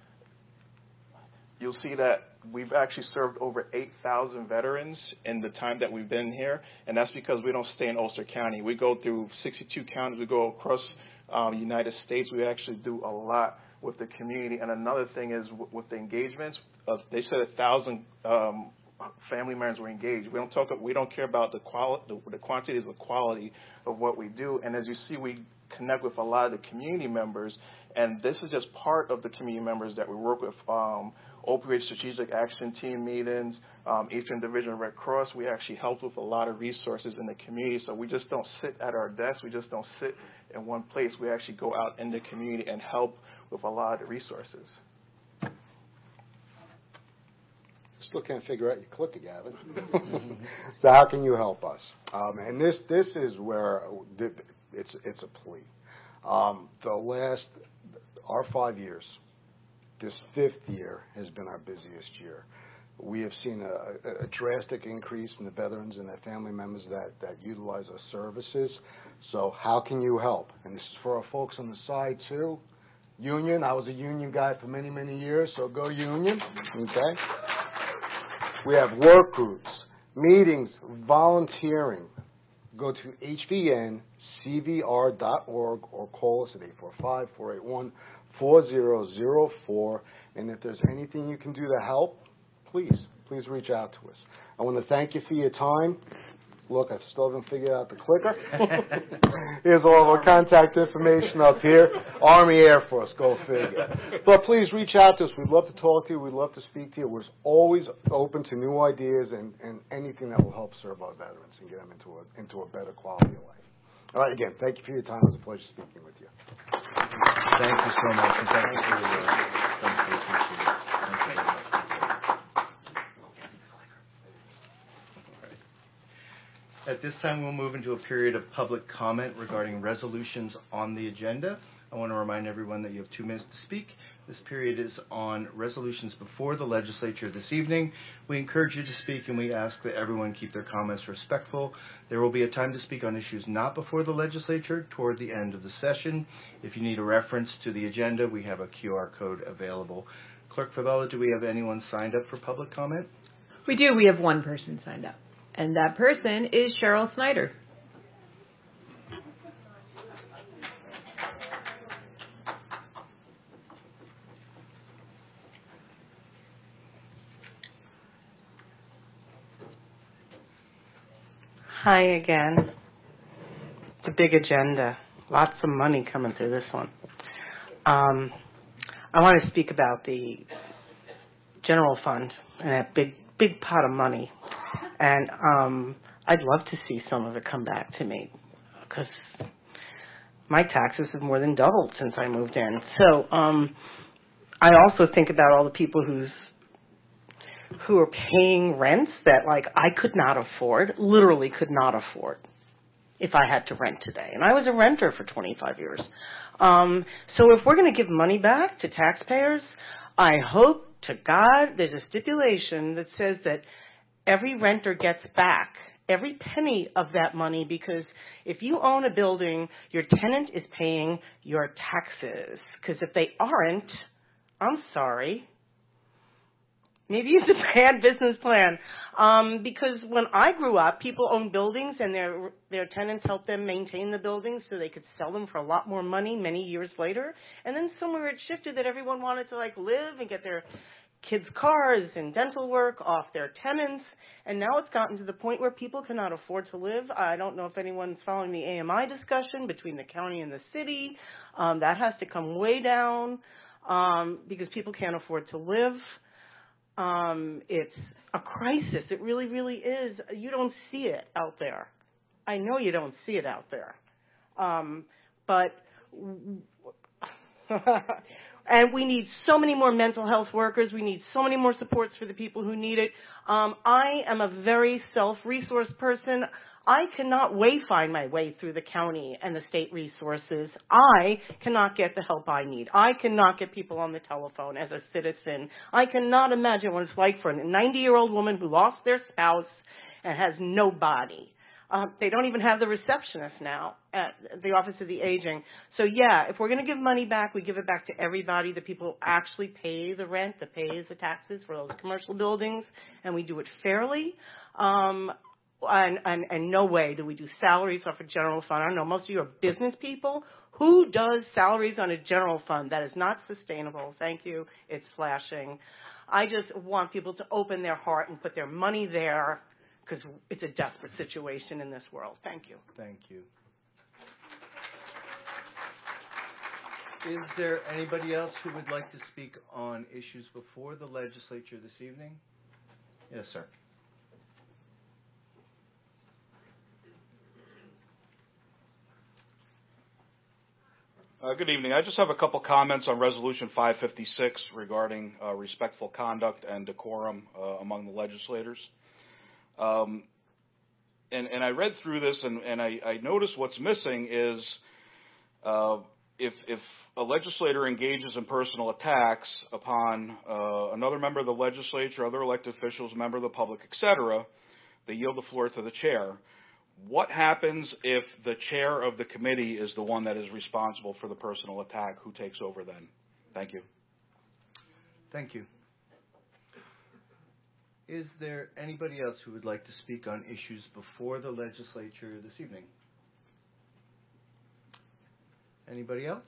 you'll see that we've actually served over eight thousand veterans in the time that we've been here, and that's because we don't stay in Ulster County. We go through sixty-two counties. We go across um, the United States. We actually do a lot with the community. And another thing is w- with the engagements, uh, they said a thousand um, family members were engaged. We don't talk. We don't care about the quality. The, the quantity is the quality of what we do. And as you see, we connect with a lot of the community members, and this is just part of the community members that we work with. Um, Opioid Strategic Action Team meetings, um, Eastern Division Red Cross. We actually help with a lot of resources in the community. So we just don't sit at our desk. We just don't sit in one place. We actually go out in the community and help with a lot of the resources. Still can't figure out your clicker, Gavin. So how can you help us? Um, and this this is where it's it's a plea. Um, the last our five years. This fifth year has been our busiest year. We have seen a, a, a drastic increase in the veterans and their family members that, that utilize our services. So how can you help? And this is for our folks on the side, too. Union, I was a union guy for many, many years, so go union, okay? We have work groups, meetings, volunteering. Go to H V N C V R dot org or call us at eight four five, four eight one, four zero zero four, and if there's anything you can do to help, please, please reach out to us. I want to thank you for your time. Look, I still haven't figured out the clicker. Here's all of our contact information up here. Army, Air Force, go figure. But please reach out to us. We'd love to talk to you. We'd love to speak to you. We're always open to new ideas and, and anything that will help serve our veterans and get them into a, into a better quality of life. All right, again, thank you for your time. It was a pleasure speaking with you. Thank you so much, and thank you for your work. Thank you. Appreciate it. Thank you very much. At this time, we'll move into a period of public comment regarding resolutions on the agenda. I want to remind everyone that you have two minutes to speak. This period is on resolutions before the legislature this evening. We encourage you to speak, and we ask that everyone keep their comments respectful. There will be a time to speak on issues not before the legislature toward the end of the session. If you need a reference to the agenda, we have a Q R code available. Clerk Favela, do we have anyone signed up for public comment? We do. We have one person signed up, and that person is Cheryl Snyder. Hi again. It's a big agenda. Lots of money coming through this one. Um, I want to speak about the general fund and that big, big pot of money. And um, I'd love to see some of it come back to me because my taxes have more than doubled since I moved in. So um, I also think about all the people who's who are paying rents that, like, I could not afford, literally could not afford if I had to rent today. And I was a renter for twenty-five years. Um, so if we're going to give money back to taxpayers, I hope to God there's a stipulation that says that every renter gets back every penny of that money, because if you own a building, your tenant is paying your taxes. Because if they aren't, I'm sorry. Maybe it's a bad business plan. Um, because when I grew up, people owned buildings and their their tenants helped them maintain the buildings so they could sell them for a lot more money many years later. And then somewhere it shifted that everyone wanted to, like, live and get their kids' cars and dental work off their tenants, and now it's gotten to the point where people cannot afford to live. I don't know if anyone's following the A M I discussion between the county and the city. Um, that has to come way down um, because people can't afford to live. Um, it's a crisis. It really, really is. You don't see it out there. I know you don't see it out there. Um, but... And we need so many more mental health workers. We need so many more supports for the people who need it. Um, I am a very self-resourced person. I cannot wayfind my way through the county and the state resources. I cannot get the help I need. I cannot get people on the telephone as a citizen. I cannot imagine what it's like for a ninety-year-old woman who lost their spouse and has nobody. Um, they don't even have the receptionist now at the Office of the Aging. So, yeah, if we're going to give money back, we give it back to everybody, the people who actually pay the rent, that pays the taxes for those commercial buildings, and we do it fairly. Um, and, and, and no way do we do salaries off a general fund. I don't know, most of you are business people. Who does salaries on a general fund? That is not sustainable. Thank you. It's flashing. I just want people to open their heart and put their money there, because it's a desperate situation in this world. Thank you. Thank you. Is there anybody else who would like to speak on issues before the legislature this evening? Yes, sir. Uh, good evening. I just have a couple comments on Resolution five fifty-six regarding uh, respectful conduct and decorum uh, among the legislators. Um, and, and I read through this, and, and I, I noticed what's missing is uh, if, if a legislator engages in personal attacks upon uh, another member of the legislature, other elected officials, member of the public, et cetera, they yield the floor to the chair. What happens if the chair of the committee is the one that is responsible for the personal attack? Who takes over then? Thank you. Thank you. Is there anybody else who would like to speak on issues before the legislature this evening? Anybody else?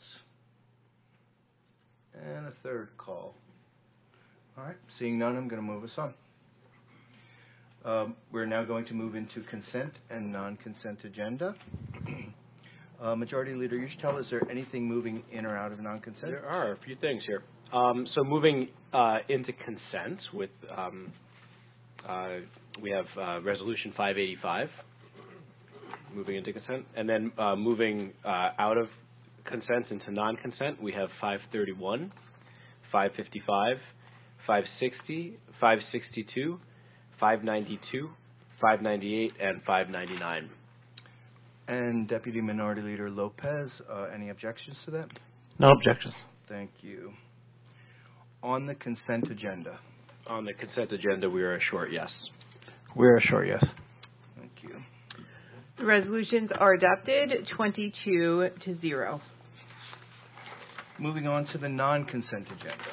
And a third call. All right, seeing none, I'm going to move us on. Um, we're now going to move into consent and non-consent agenda. Uh, Majority Leader, you should tell us, is there anything moving in or out of non-consent? There are a few things here. Um, so moving uh, into consent with... Um, Uh, we have uh, Resolution five eighty-five, moving into consent, and then uh, moving uh, out of consent into non-consent, we have five thirty-one, five fifty-five, five sixty, five sixty-two, five ninety-two, five ninety-eight, and five ninety-nine. And Deputy Minority Leader Lopez, uh, any objections to that? No objections. Thank you. On the consent agenda. On the consent agenda, we are a short yes. We're a short yes. Thank you. The resolutions are adopted twenty-two to zero. Moving on to the non-consent agenda.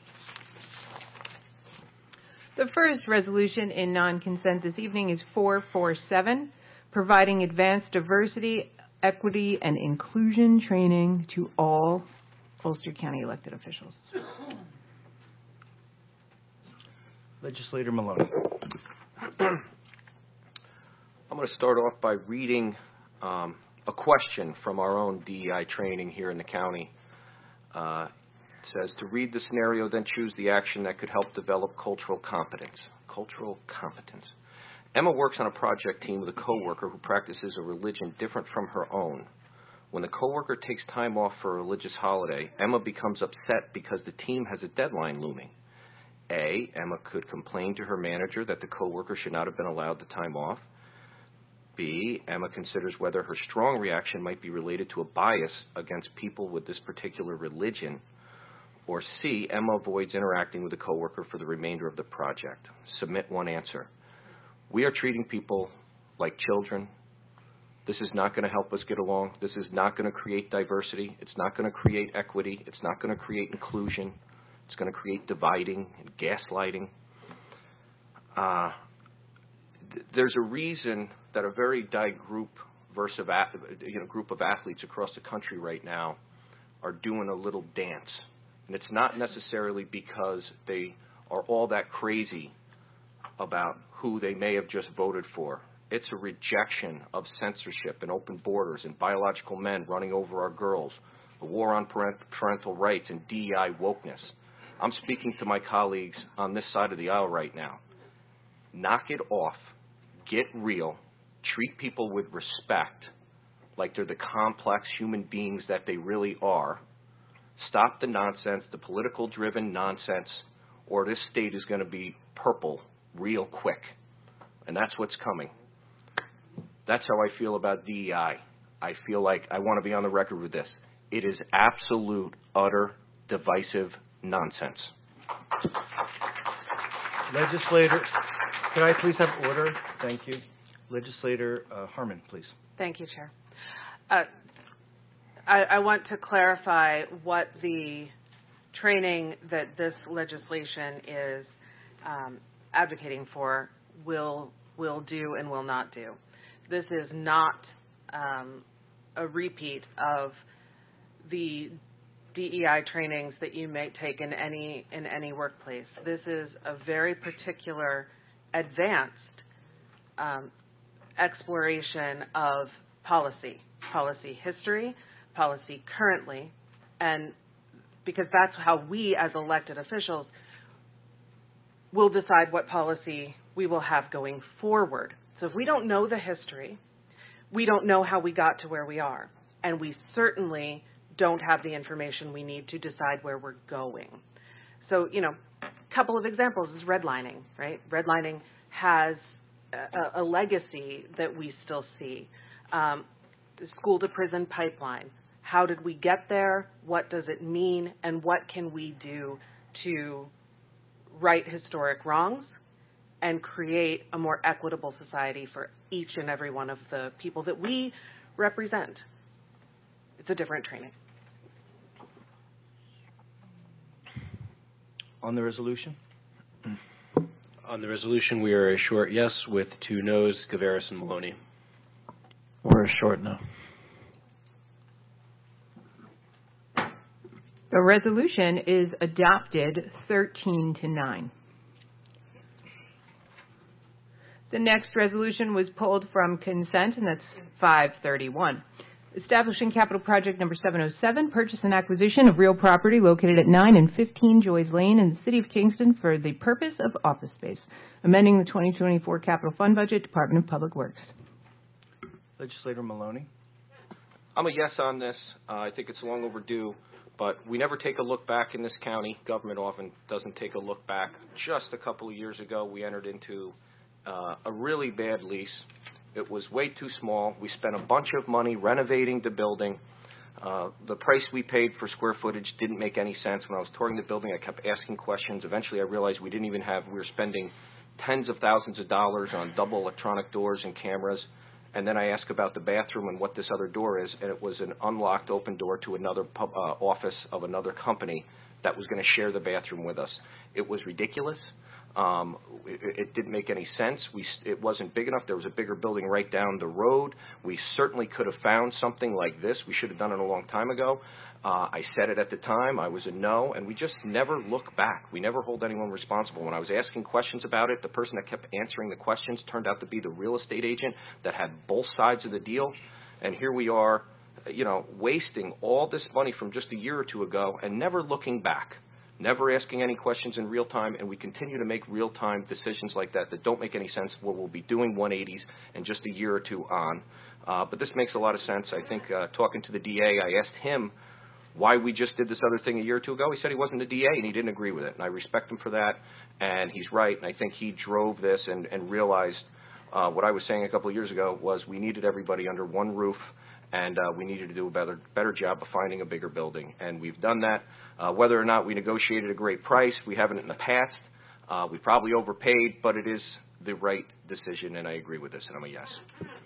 The first resolution in non-consent this evening is four forty-seven, providing advanced diversity, equity, and inclusion training to all Ulster County elected officials. Legislator Maloney. I'm going to start off by reading um, a question from our own D E I training here in the county. Uh, it says, to read the scenario, then choose the action that could help develop cultural competence. Cultural competence. Emma works on a project team with a coworker who practices a religion different from her own. When the coworker takes time off for a religious holiday, Emma becomes upset because the team has a deadline looming. A, Emma could complain to her manager that the coworker should not have been allowed the time off. B, Emma considers whether her strong reaction might be related to a bias against people with this particular religion. Or C, Emma avoids interacting with the coworker for the remainder of the project. Submit one answer. We are treating people like children. This is not going to help us get along. This is not going to create diversity. It's not going to create equity. It's not going to create inclusion. It's going to create dividing and gaslighting. Uh, th- there's a reason that a very diverse of you know, group of athletes across the country right now are doing a little dance. And it's not necessarily because they are all that crazy about who they may have just voted for. It's a rejection of censorship and open borders and biological men running over our girls, the war on parent- parental rights and D E I wokeness. I'm speaking to my colleagues on this side of the aisle right now. Knock it off. Get real. Treat people with respect, like they're the complex human beings that they really are. Stop the nonsense, the political-driven nonsense, or this state is going to be purple real quick. And that's what's coming. That's how I feel about D E I. I feel like I want to be on the record with this. It is absolute, utter, divisive nonsense. Legislator, can I please have order? Thank you. Legislator uh, Harmon, please. Thank you, Chair. Uh, I, I want to clarify what the training that this legislation is um, advocating for will will do and will not do. This is not um, a repeat of the D E I trainings that you may take in any in any workplace. This is a very particular, advanced um, exploration of policy, policy history, policy currently, and because that's how we as elected officials will decide what policy we will have going forward. So if we don't know the history, we don't know how we got to where we are, and we certainly don't have the information we need to decide where we're going. So, you know, a couple of examples is redlining, right? Redlining has a, a legacy that we still see. Um, the school to prison pipeline. How did we get there? What does it mean? And what can we do to right historic wrongs and create a more equitable society for each and every one of the people that we represent? It's a different training. On the resolution? On the resolution, we are a short yes with two noes, Caveras and Maloney. We're a short no. The resolution is adopted thirteen to nine. The next resolution was pulled from consent, and that's five thirty-one. Establishing capital project number seven oh seven, purchase and acquisition of real property located at nine and fifteen Joys Lane in the city of Kingston for the purpose of office space. Amending the twenty twenty-four capital fund budget, Department of Public Works. Legislator Maloney. I'm a yes on this. Uh, I think it's long overdue, but we never take a look back in this county. Government often doesn't take a look back. Just a couple of years ago, we entered into uh, a really bad lease. It was way too small. We spent a bunch of money renovating the building. Uh, the price we paid for square footage didn't make any sense. When I was touring the building, I kept asking questions. Eventually, I realized we didn't even have, we were spending tens of thousands of dollars on double electronic doors and cameras. And then I asked about the bathroom and what this other door is, and it was an unlocked open door to another pub, uh, office of another company that was going to share the bathroom with us. It was ridiculous. Um, it, it didn't make any sense. We, it wasn't big enough. There was a bigger building right down the road. We certainly could have found something like this. We should have done it a long time ago. Uh, I said it at the time. I was a no, and we just never look back. We never hold anyone responsible. When I was asking questions about it, the person that kept answering the questions turned out to be the real estate agent that had both sides of the deal. And here we are, you know, wasting all this money from just a year or two ago and never looking back. Never asking any questions in real time, and we continue to make real-time decisions like that that don't make any sense, where we'll be doing one eighties in just a year or two on. Uh, but this makes a lot of sense. I think uh, talking to the D A, I asked him why we just did this other thing a year or two ago. He said he wasn't the D A, and he didn't agree with it, and I respect him for that, and he's right, and I think he drove this and, and realized uh, what I was saying a couple of years ago was we needed everybody under one roof, and uh, we needed to do a better better job of finding a bigger building. And we've done that. Uh, whether or not we negotiated a great price, we haven't in the past. Uh, we probably overpaid, but it is the right decision, and I agree with this, and I'm a yes.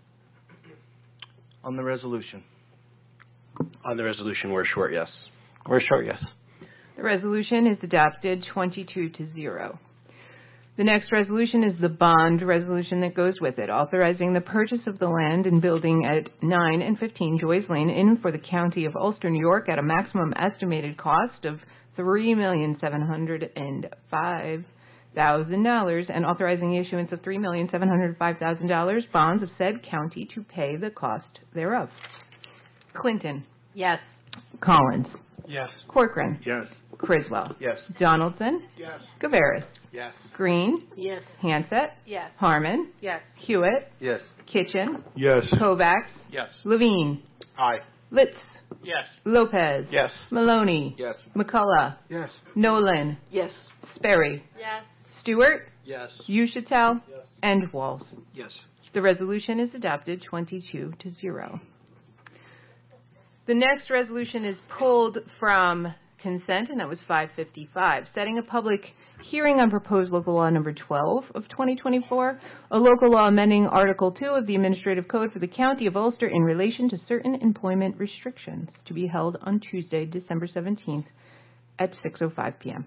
On the resolution. On the resolution, we're a short yes. We're a short yes. The resolution is adopted twenty-two to zero. The next resolution is the bond resolution that goes with it, authorizing the purchase of the land and building at nine and fifteen Joyce Lane in for the County of Ulster, New York at a maximum estimated cost of three million seven hundred five thousand dollars and authorizing the issuance of three million seven hundred five thousand dollars bonds of said county to pay the cost thereof. Clinton. Yes. Collins. Yes. Corcoran. Yes. Criswell. Yes. Donaldson. Yes. Gaveris. Yes. Green. Yes. Hansett. Yes. Harmon. Yes. Hewitt. Yes. Kitchen. Yes. Kovacs. Yes. Levine. Aye. Litz. Yes. Lopez. Yes. Maloney. Yes. McCullough. Yes. Nolan. Yes. Sperry. Yes. Stewart. Yes. Uchitel. And Walls. Yes. The resolution is adopted twenty-two to zero. The next resolution is pulled from consent, and that was five fifty-five, setting a public hearing on proposed local law number twelve of twenty twenty-four, a local law amending Article two of the Administrative Code for the County of Ulster in relation to certain employment restrictions, to be held on Tuesday, December seventeenth at six oh five p.m.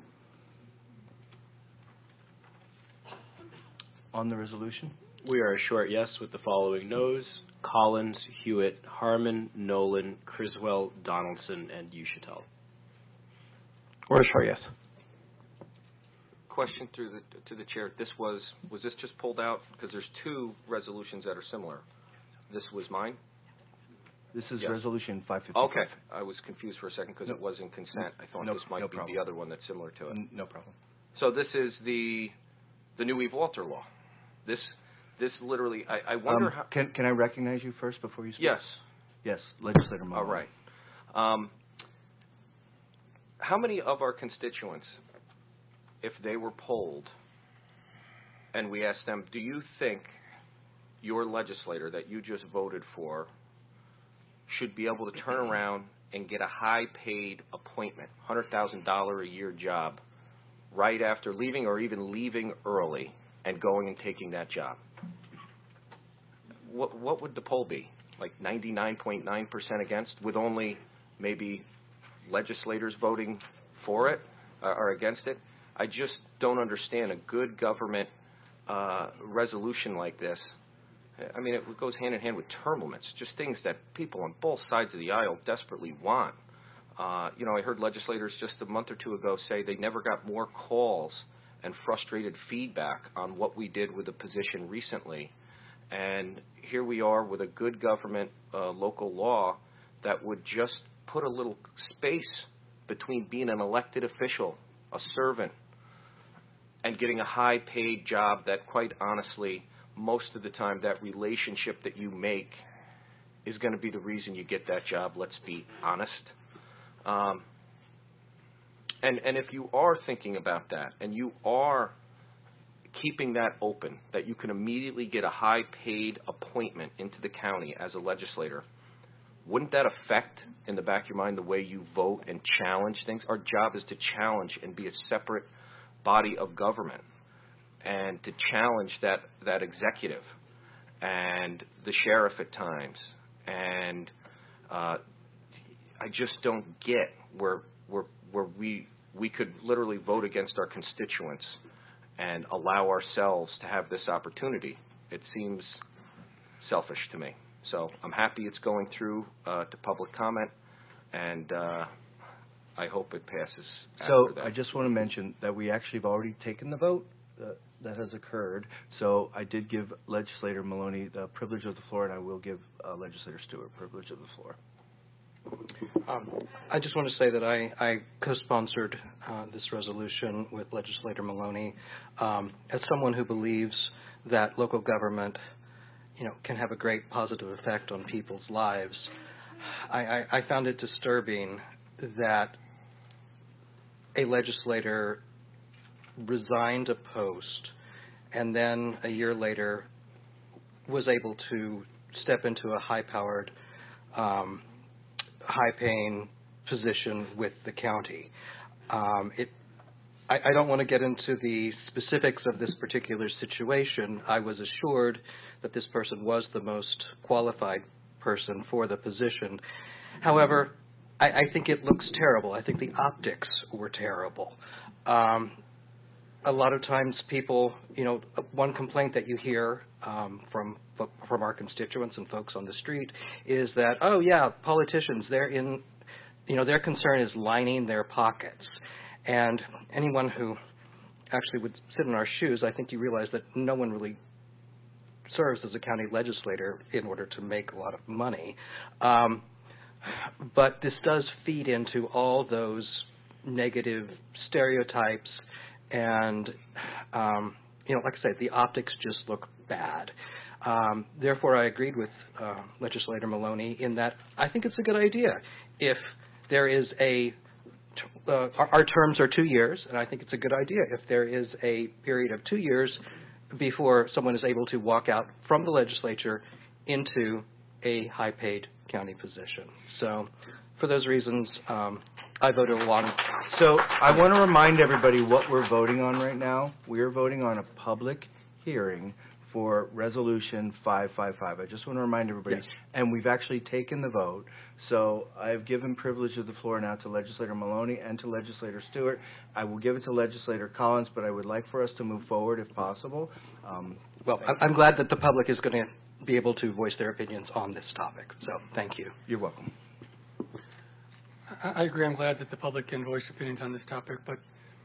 On the resolution? We are a short yes with the following noes: Collins, Hewitt, Harmon, Nolan, Criswell, Donaldson, and Uchitel. Or a short yes. Question through the, to the chair. This was, was this just pulled out? Because there's two resolutions that are similar. This was mine? This is Yes. resolution five fifty-five. Okay. I was confused for a second because No. it was in consent. I thought No- this might no be problem. the other one that's similar to it. N- No problem. So this is the the new Eve Walter law. This this literally, I, I wonder Um, how. Can, can I recognize you first before you speak? Yes. Yes, Legislator Maloney. All right. Um, how many of our constituents, if they were polled and we asked them, do you think your legislator that you just voted for should be able to turn around and get a high-paid appointment, one hundred thousand dollars a year job, right after leaving or even leaving early and going and taking that job? What, what would the poll be? Like ninety-nine point nine percent against, with only maybe legislators voting for it uh, or against it? I just don't understand a good government uh, resolution like this. I mean, it goes hand in hand with term limits, just things that people on both sides of the aisle desperately want. Uh, you know, I heard legislators just a month or two ago say they never got more calls and frustrated feedback on what we did with the position recently. And here we are with a good government uh, local law that would just put a little space between being an elected official, a servant, and getting a high-paid job that, quite honestly, most of the time that relationship that you make is going to be the reason you get that job, let's be honest. Um, and, and if you are thinking about that and you are keeping that open, that you can immediately get a high-paid appointment into the county as a legislator, wouldn't that affect, in the back of your mind, the way you vote and challenge things? Our job is to challenge and be a separate body of government and to challenge that, that executive and the sheriff at times. And uh, I just don't get where, where, where we, we could literally vote against our constituents and allow ourselves to have this opportunity. It seems selfish to me. So I'm happy it's going through uh, to public comment, and uh, I hope it passes So after that. I just want to mention that we actually have already taken the vote. Uh, that has occurred. So I did give Legislator Maloney the privilege of the floor, and I will give uh, Legislator Stewart privilege of the floor. Um, I just want to say that I, I co-sponsored uh, this resolution with Legislator Maloney. Um, as someone who believes that local government, you know, can have a great positive effect on people's lives, I, I, I found it disturbing that a legislator resigned a post and then a year later was able to step into a high-powered, um, high-paying position with the county. Um, it, I, I don't want to get into the specifics of this particular situation. I was assured that this person was the most qualified person for the position. However, I, I think it looks terrible. I think the optics were terrible. Um, a lot of times people, you know, one complaint that you hear um, from from our constituents and folks on the street is that, oh yeah, politicians, they're in, you know, their concern is lining their pockets. And anyone who actually would sit in our shoes, I think you realize that no one really serves as a county legislator in order to make a lot of money. Um, but this does feed into all those negative stereotypes, and um, you know, like I said, the optics just look bad. Um, therefore, I agreed with uh, Legislator Maloney in that I think it's a good idea if there is a uh, our, our terms are two years, and I think it's a good idea if there is a period of two years before someone is able to walk out from the legislature into a high-paid county position. So, for those reasons, um, I voted along. So I want to remind everybody what we're voting on right now. We are voting on a public hearing for Resolution five five five. I just want to remind everybody, Yes. and we've actually taken the vote. So I've given privilege of the floor now to Legislator Maloney and to Legislator Stewart. I will give it to Legislator Collins, but I would like for us to move forward if possible. Um, well, I- I'm glad that the public is going to be able to voice their opinions on this topic. So thank you. You're welcome. I I agree. I'm glad that the public can voice opinions on this topic, but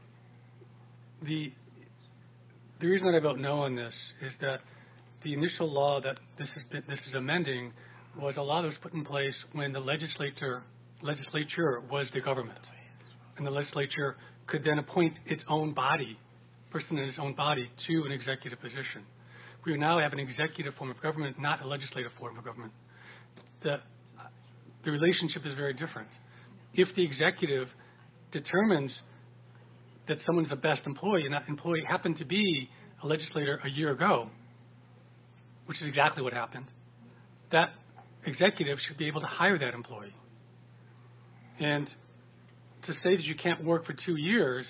the the reason that I vote no on this is that the initial law that this is this is amending was a law that was put in place when the legislature legislature was the government, and the legislature could then appoint its own body, person in its own body, to an executive position. We now have an executive form of government, not a legislative form of government. The the relationship is very different. If the executive determines that someone's the best employee, and that employee happened to be a legislator a year ago, which is exactly what happened, that executive should be able to hire that employee. And to say that you can't work for two years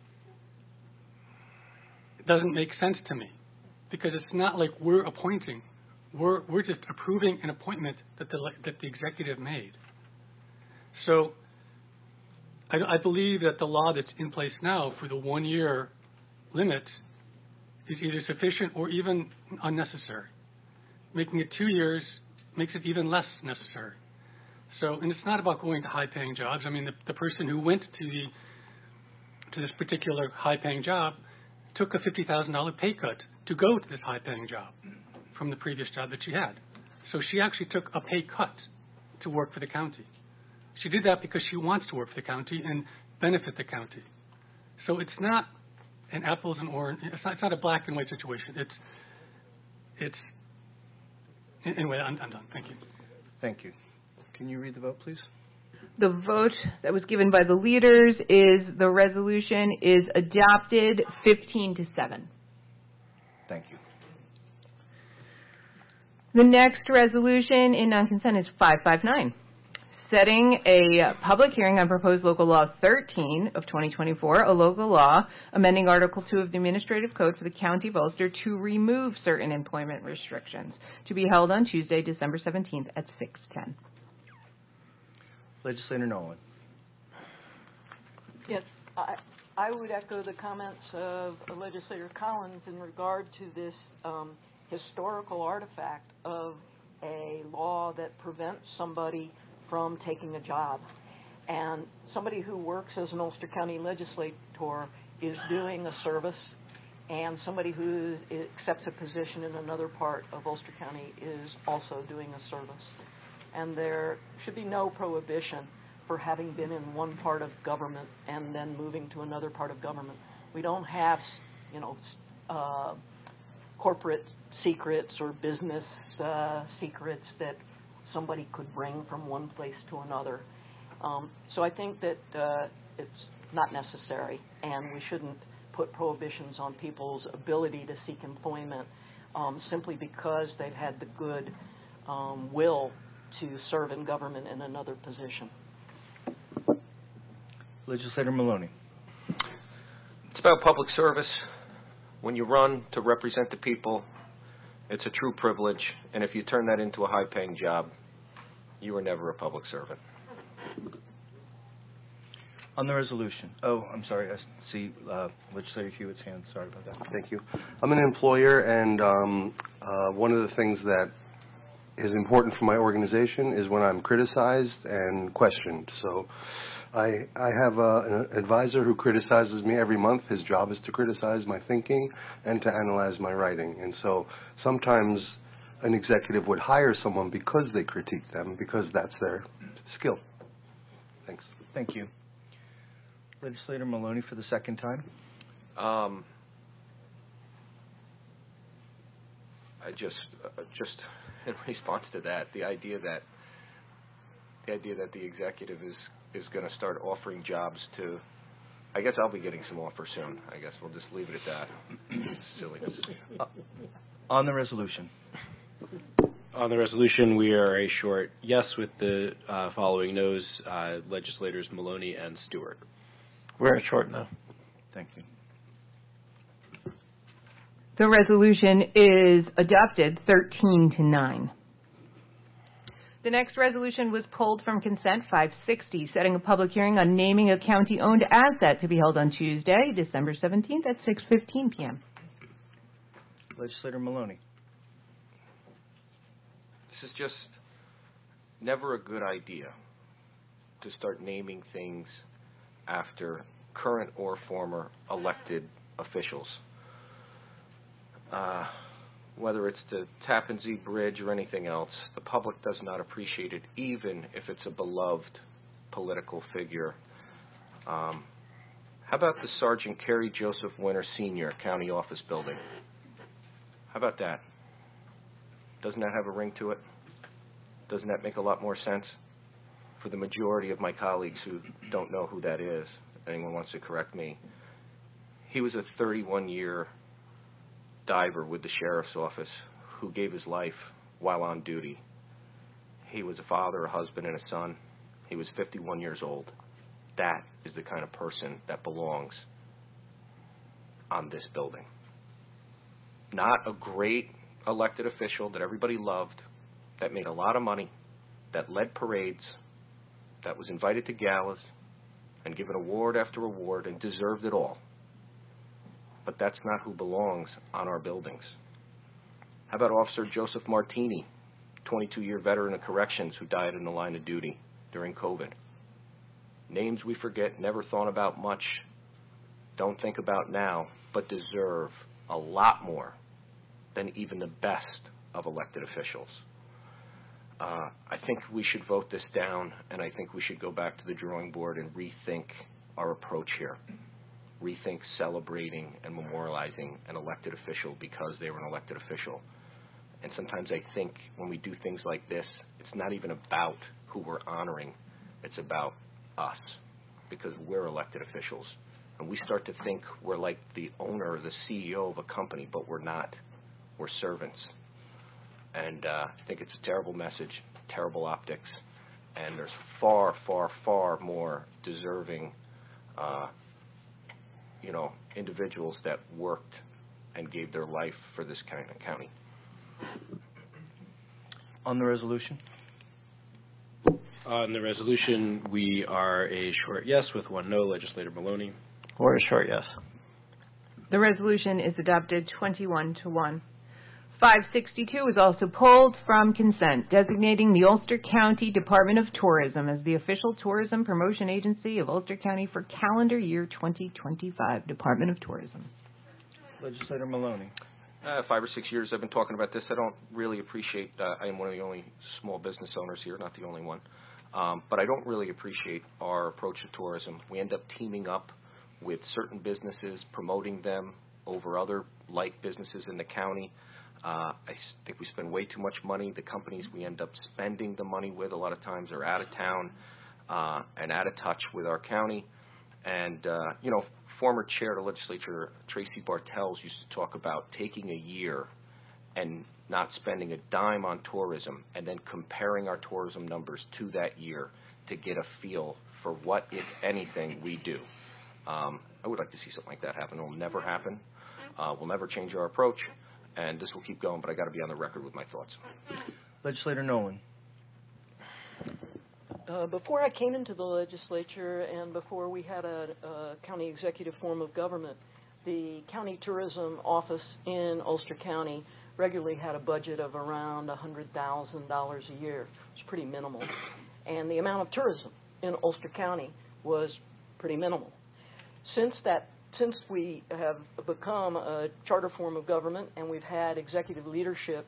doesn't make sense to me, because it's not like we're appointing. We're, we're just approving an appointment that the, that the executive made. So I, I believe that the law that's in place now for the one-year limit is either sufficient or even unnecessary. Making it two years makes it even less necessary. So, and it's not about going to high-paying jobs. I mean, the, the person who went to the to this particular high-paying job took a fifty thousand dollars pay cut to go to this high-paying job from the previous job that she had. So she actually took a pay cut to work for the county. She did that because she wants to work for the county and benefit the county. So it's not an apples and oranges. It's not, it's not a black and white situation. It's it's anyway. I'm, I'm done. Thank you. Thank you. Can you read the vote, please? The vote that was given by the leaders is the resolution is adopted fifteen to seven. Thank you. The next resolution in non-consent is five five nine, setting a public hearing on proposed local law thirteen of twenty twenty-four, a local law amending Article two of the Administrative Code for the County of Ulster to remove certain employment restrictions, to be held on Tuesday, December seventeenth at six ten. Legislator Nolan. Yes, I, I would echo the comments of Legislator Collins in regard to this um, historical artifact of a law that prevents somebody from taking a job. And somebody who works as an Ulster County legislator is doing a service, and somebody who accepts a position in another part of Ulster County is also doing a service. And there should be no prohibition for having been in one part of government and then moving to another part of government. We don't have, you know, uh, corporate secrets or business uh, secrets that somebody could bring from one place to another. Um, so I think that uh, it's not necessary, and we shouldn't put prohibitions on people's ability to seek employment um, simply because they've had the good um, will to serve in government in another position. Legislator Maloney. It's about public service. When you run to represent the people, it's a true privilege, and if you turn that into a high-paying job, you were never a public servant. On the resolution. Oh, I'm sorry. I see uh, Legislator Hewitt's hand. Sorry about that. Thank you. I'm an employer, and um, uh, one of the things that is important for my organization is when I'm criticized and questioned. So I, I have a, an advisor who criticizes me every month. His job is to criticize my thinking and to analyze my writing. And so sometimes an executive would hire someone because they critique them, because that's their skill. Thanks. Thank you. Legislator Maloney for the second time. Um, I just, uh, just in response to that, the idea that the idea that the executive is is going to start offering jobs to, I guess I'll be getting some offers soon. I guess we'll just leave it at that. Silliness. Uh, on the resolution. On the resolution, we are a short yes with the uh, following no's, uh, legislators Maloney and Stewart. We're a short no. Thank you. The resolution is adopted thirteen to nine. The next resolution was pulled from consent, five sixty, setting a public hearing on naming a county-owned asset to be held on Tuesday, December seventeenth at six fifteen p.m. Legislator Maloney. This is just never a good idea to start naming things after current or former elected officials. Uh, whether it's the Tappan Zee Bridge or anything else, the public does not appreciate it, even if it's a beloved political figure. Um, how about the Sergeant Kerry Joseph Winter Senior County Office Building? How about that? Doesn't that have a ring to it? Doesn't that make a lot more sense? For the majority of my colleagues who don't know who that is, if anyone wants to correct me, he was a thirty-one year diver with the sheriff's office who gave his life while on duty. He was a father, a husband, and a son. He was fifty-one years old. That is the kind of person that belongs on this building. Not a great elected official that everybody loved, that made a lot of money, that led parades, that was invited to galas and given award after award and deserved it all. But that's not who belongs on our buildings. How about Officer Joseph Martini, twenty-two year veteran of corrections who died in the line of duty during COVID? Names we forget, never thought about much, don't think about now, but deserve a lot more than even the best of elected officials. Uh, I think we should vote this down, and I think we should go back to the drawing board and rethink our approach here. Rethink celebrating and memorializing an elected official because they were an elected official. And sometimes I think when we do things like this, it's not even about who we're honoring. It's about us, because we're elected officials. And we start to think we're like the owner or the C E O of a company, but we're not. We're servants. And uh, I think it's a terrible message, terrible optics, and there's far, far, far more deserving, uh, you know, individuals that worked and gave their life for this kind of county. On the resolution? On the resolution, we are a short yes with one no. Legislator Maloney. We're a short yes. The resolution is adopted twenty-one to one. five sixty-two is also pulled from consent, designating the Ulster County Department of Tourism as the official tourism promotion agency of Ulster County for calendar year twenty twenty-five. Department of Tourism. Legislator Maloney. Uh, five or six years I've been talking about this. I don't really appreciate, uh, I am one of the only small business owners here, not the only one, um, but I don't really appreciate our approach to tourism. We end up teaming up with certain businesses, promoting them over other like businesses in the county. Uh, I think we spend way too much money. The companies we end up spending the money with a lot of times are out of town uh, and out of touch with our county. And, uh, you know, former chair of the legislature, Tracy Bartels, used to talk about taking a year and not spending a dime on tourism and then comparing our tourism numbers to that year to get a feel for what, if anything, we do. Um, I would like to see something like that happen. It will never happen. Uh, we'll never change our approach. And this will keep going, but I got to be on the record with my thoughts. Legislator Nolan. Uh, before I came into the legislature and before we had a, a county executive form of government, the county tourism office in Ulster County regularly had a budget of around one hundred thousand dollars a year. It was pretty minimal. And the amount of tourism in Ulster County was pretty minimal. Since that, since we have become a charter form of government and we've had executive leadership,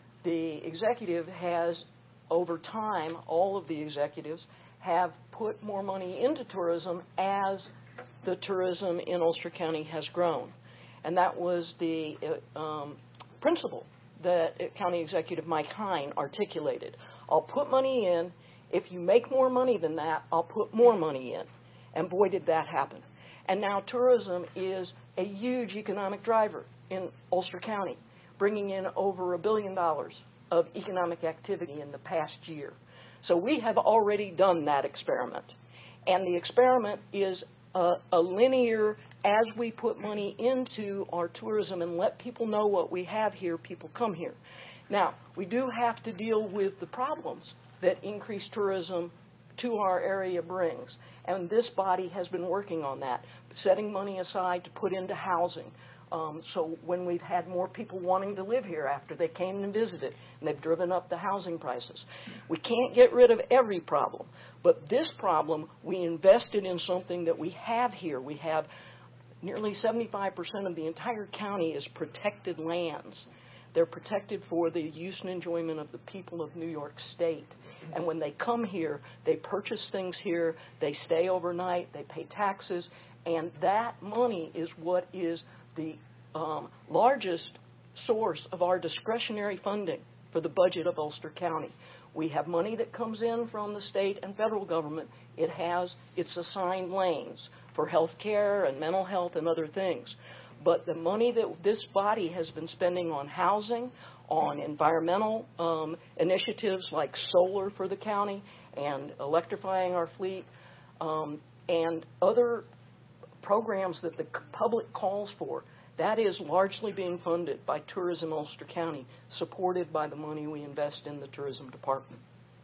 the executive has, over time, all of the executives have put more money into tourism as the tourism in Ulster County has grown. And that was the uh, um, principle that County Executive Mike Hine articulated. I'll put money in. If you make more money than that, I'll put more money in. And boy, did that happen. And now tourism is a huge economic driver in Ulster County, bringing in over a billion dollars of economic activity in the past year. So we have already done that experiment. And the experiment is a, a linear, as we put money into our tourism and let people know what we have here, people come here. Now, we do have to deal with the problems that increased tourism to our area brings. And this body has been working on that, setting money aside to put into housing. Um, so when we've had more people wanting to live here after they came and visited, and they've driven up the housing prices. We can't get rid of every problem, but this problem, we invested in something that we have here. We have nearly seventy-five percent of the entire county is protected lands. They're protected for the use and enjoyment of the people of New York State. And when they come here, they purchase things here, they stay overnight, they pay taxes, and that money is what is the um, largest source of our discretionary funding for the budget of Ulster County. We have money that comes in from the state and federal government. It has its assigned lanes for health care and mental health and other things. But the money that this body has been spending on housing, on environmental um, initiatives like solar for the county and electrifying our fleet, um, and other programs that the public calls for, that is largely being funded by Tourism Ulster County, supported by the money we invest in the tourism department.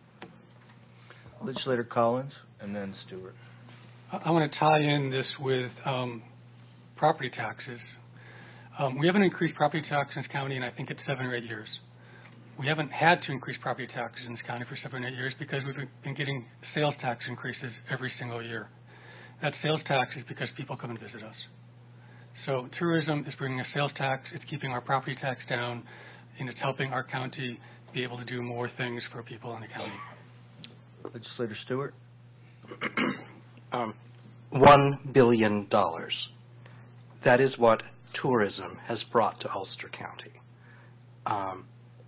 Legislator Collins, and then Stewart. I want to tie in this with um, property taxes. Um, we haven't increased property taxes in this county in I think it's seven or eight years. We haven't had to increase property taxes in this county for seven or eight years because we've been getting sales tax increases every single year. That sales tax is because people come and visit us. So tourism is bringing a sales tax, it's keeping our property tax down, and it's helping our county be able to do more things for people in the county. Legislator Stewart. um, One billion dollars. That is what tourism has brought to Ulster County. Um,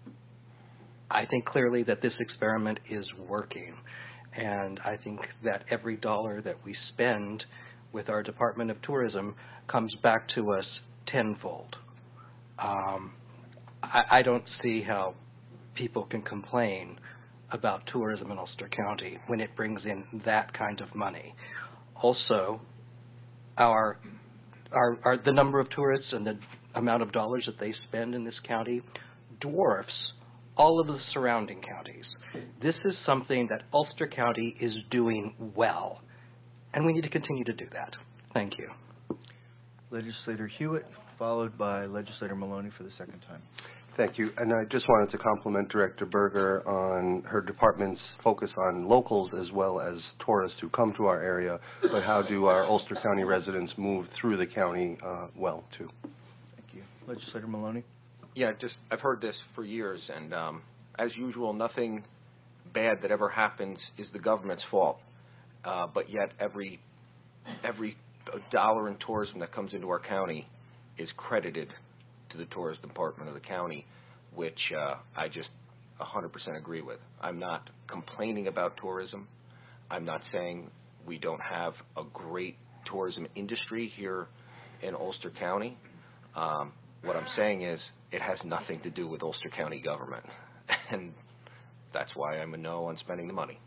I think clearly that this experiment is working, and I think that every dollar that we spend with our Department of Tourism comes back to us tenfold. Um, I, I don't see how people can complain about tourism in Ulster County when it brings in that kind of money. Also, our, our, our the number of tourists and the amount of dollars that they spend in this county dwarfs all of the surrounding counties. This is something that Ulster County is doing well, and we need to continue to do that. Thank you. Legislator Hewitt, followed by Legislator Maloney for the second time. Thank you. And I just wanted to compliment Director Berger on her department's focus on locals as well as tourists who come to our area, but how do our Ulster County residents move through the county uh, well, too. Thank you. Legislator Maloney. Yeah, just I've heard this for years, and um, as usual, nothing bad that ever happens is the government's fault. Uh, but yet, every every dollar in tourism that comes into our county is credited to the tourism department of the county, which uh, I just one hundred percent agree with. I'm not complaining about tourism. I'm not saying we don't have a great tourism industry here in Ulster County. Um, what I'm saying is it has nothing to do with Ulster County government, and that's why I'm a no on spending the money.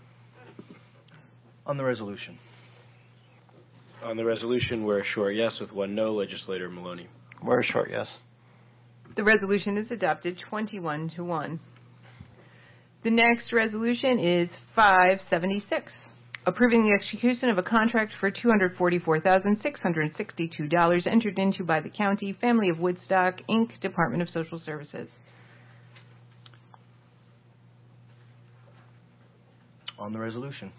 On the resolution. On the resolution, we're a short yes with one no. Legislator Maloney. We're a short yes. The resolution is adopted twenty-one to one. The next resolution is five seventy-six, approving the execution of a contract for two hundred forty-four thousand six hundred sixty-two dollars entered into by the County Family of Woodstock, Incorporated, Department of Social Services. On the resolution.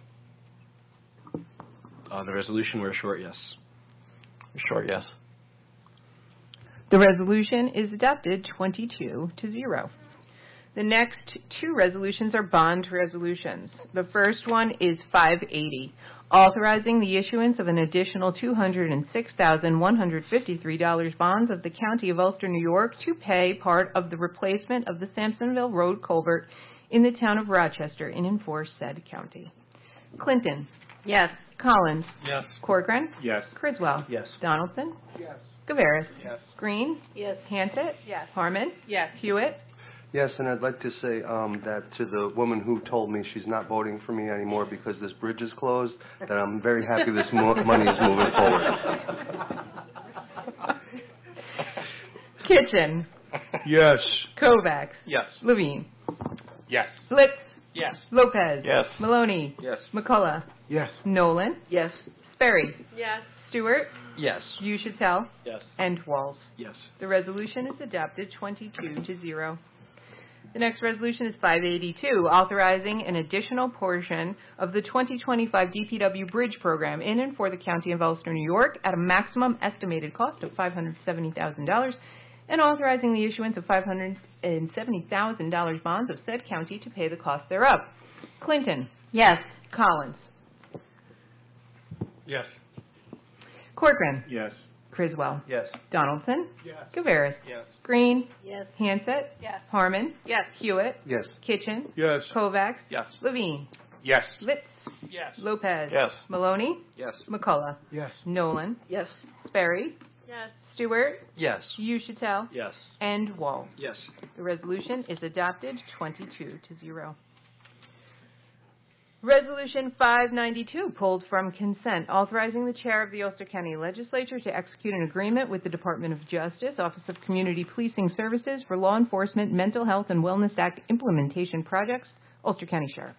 On the resolution, we're short yes. Short yes. The resolution is adopted twenty-two to zero. The next two resolutions are bond resolutions. The first one is five eighty, authorizing the issuance of an additional two hundred six thousand one hundred fifty-three dollars bonds of the County of Ulster, New York, to pay part of the replacement of the Sampsonville Road culvert in the town of Rochester in and for said county. Clinton. Yes. Collins. Yes. Corcoran. Yes. Criswell. Yes. Donaldson. Yes. Gaveris. Yes. Green. Yes. Hansett. Yes. Harmon. Yes. Hewitt. Yes, and I'd like to say um, that to the woman who told me she's not voting for me anymore because this bridge is closed, that I'm very happy this mo- money is moving forward. Kitchen. Yes. Kovacs. Yes. Levine. Yes. Blitz. Yes. Lopez. Yes. Maloney. Yes. McCullough. Yes. Nolan. Yes. Sperry. Yes. Stewart. Yes. Uchitel. Yes. And Walls. Yes. The resolution is adopted twenty-two to zero. The next resolution is five eighty-two, authorizing an additional portion of the twenty twenty-five D P W Bridge Program in and for the County of Ulster, New York, at a maximum estimated cost of five hundred seventy thousand dollars, and authorizing the issuance of five hundred seventy thousand dollars bonds of said county to pay the cost thereof. Clinton. Yes. Collins. Yes. Corcoran. Yes. Criswell. Yes. Donaldson. Yes. Gaveris. Yes. Green. Yes. Hansett. Yes. Harmon. Yes. Hewitt. Yes. Kitchen. Yes. Kovacs. Yes. Levine. Yes. Litz. Yes. Lopez. Yes. Maloney. Yes. McCullough. Yes. Nolan. Yes. Sperry. Yes. Stewart. Yes. Uchitel. Yes. And Wall. Yes. The resolution is adopted twenty-two to zero. Resolution five ninety-two, pulled from consent, authorizing the chair of the Ulster County Legislature to execute an agreement with the Department of Justice, Office of Community Policing Services for Law Enforcement, Mental Health, and Wellness Act implementation projects, Ulster County Sheriff.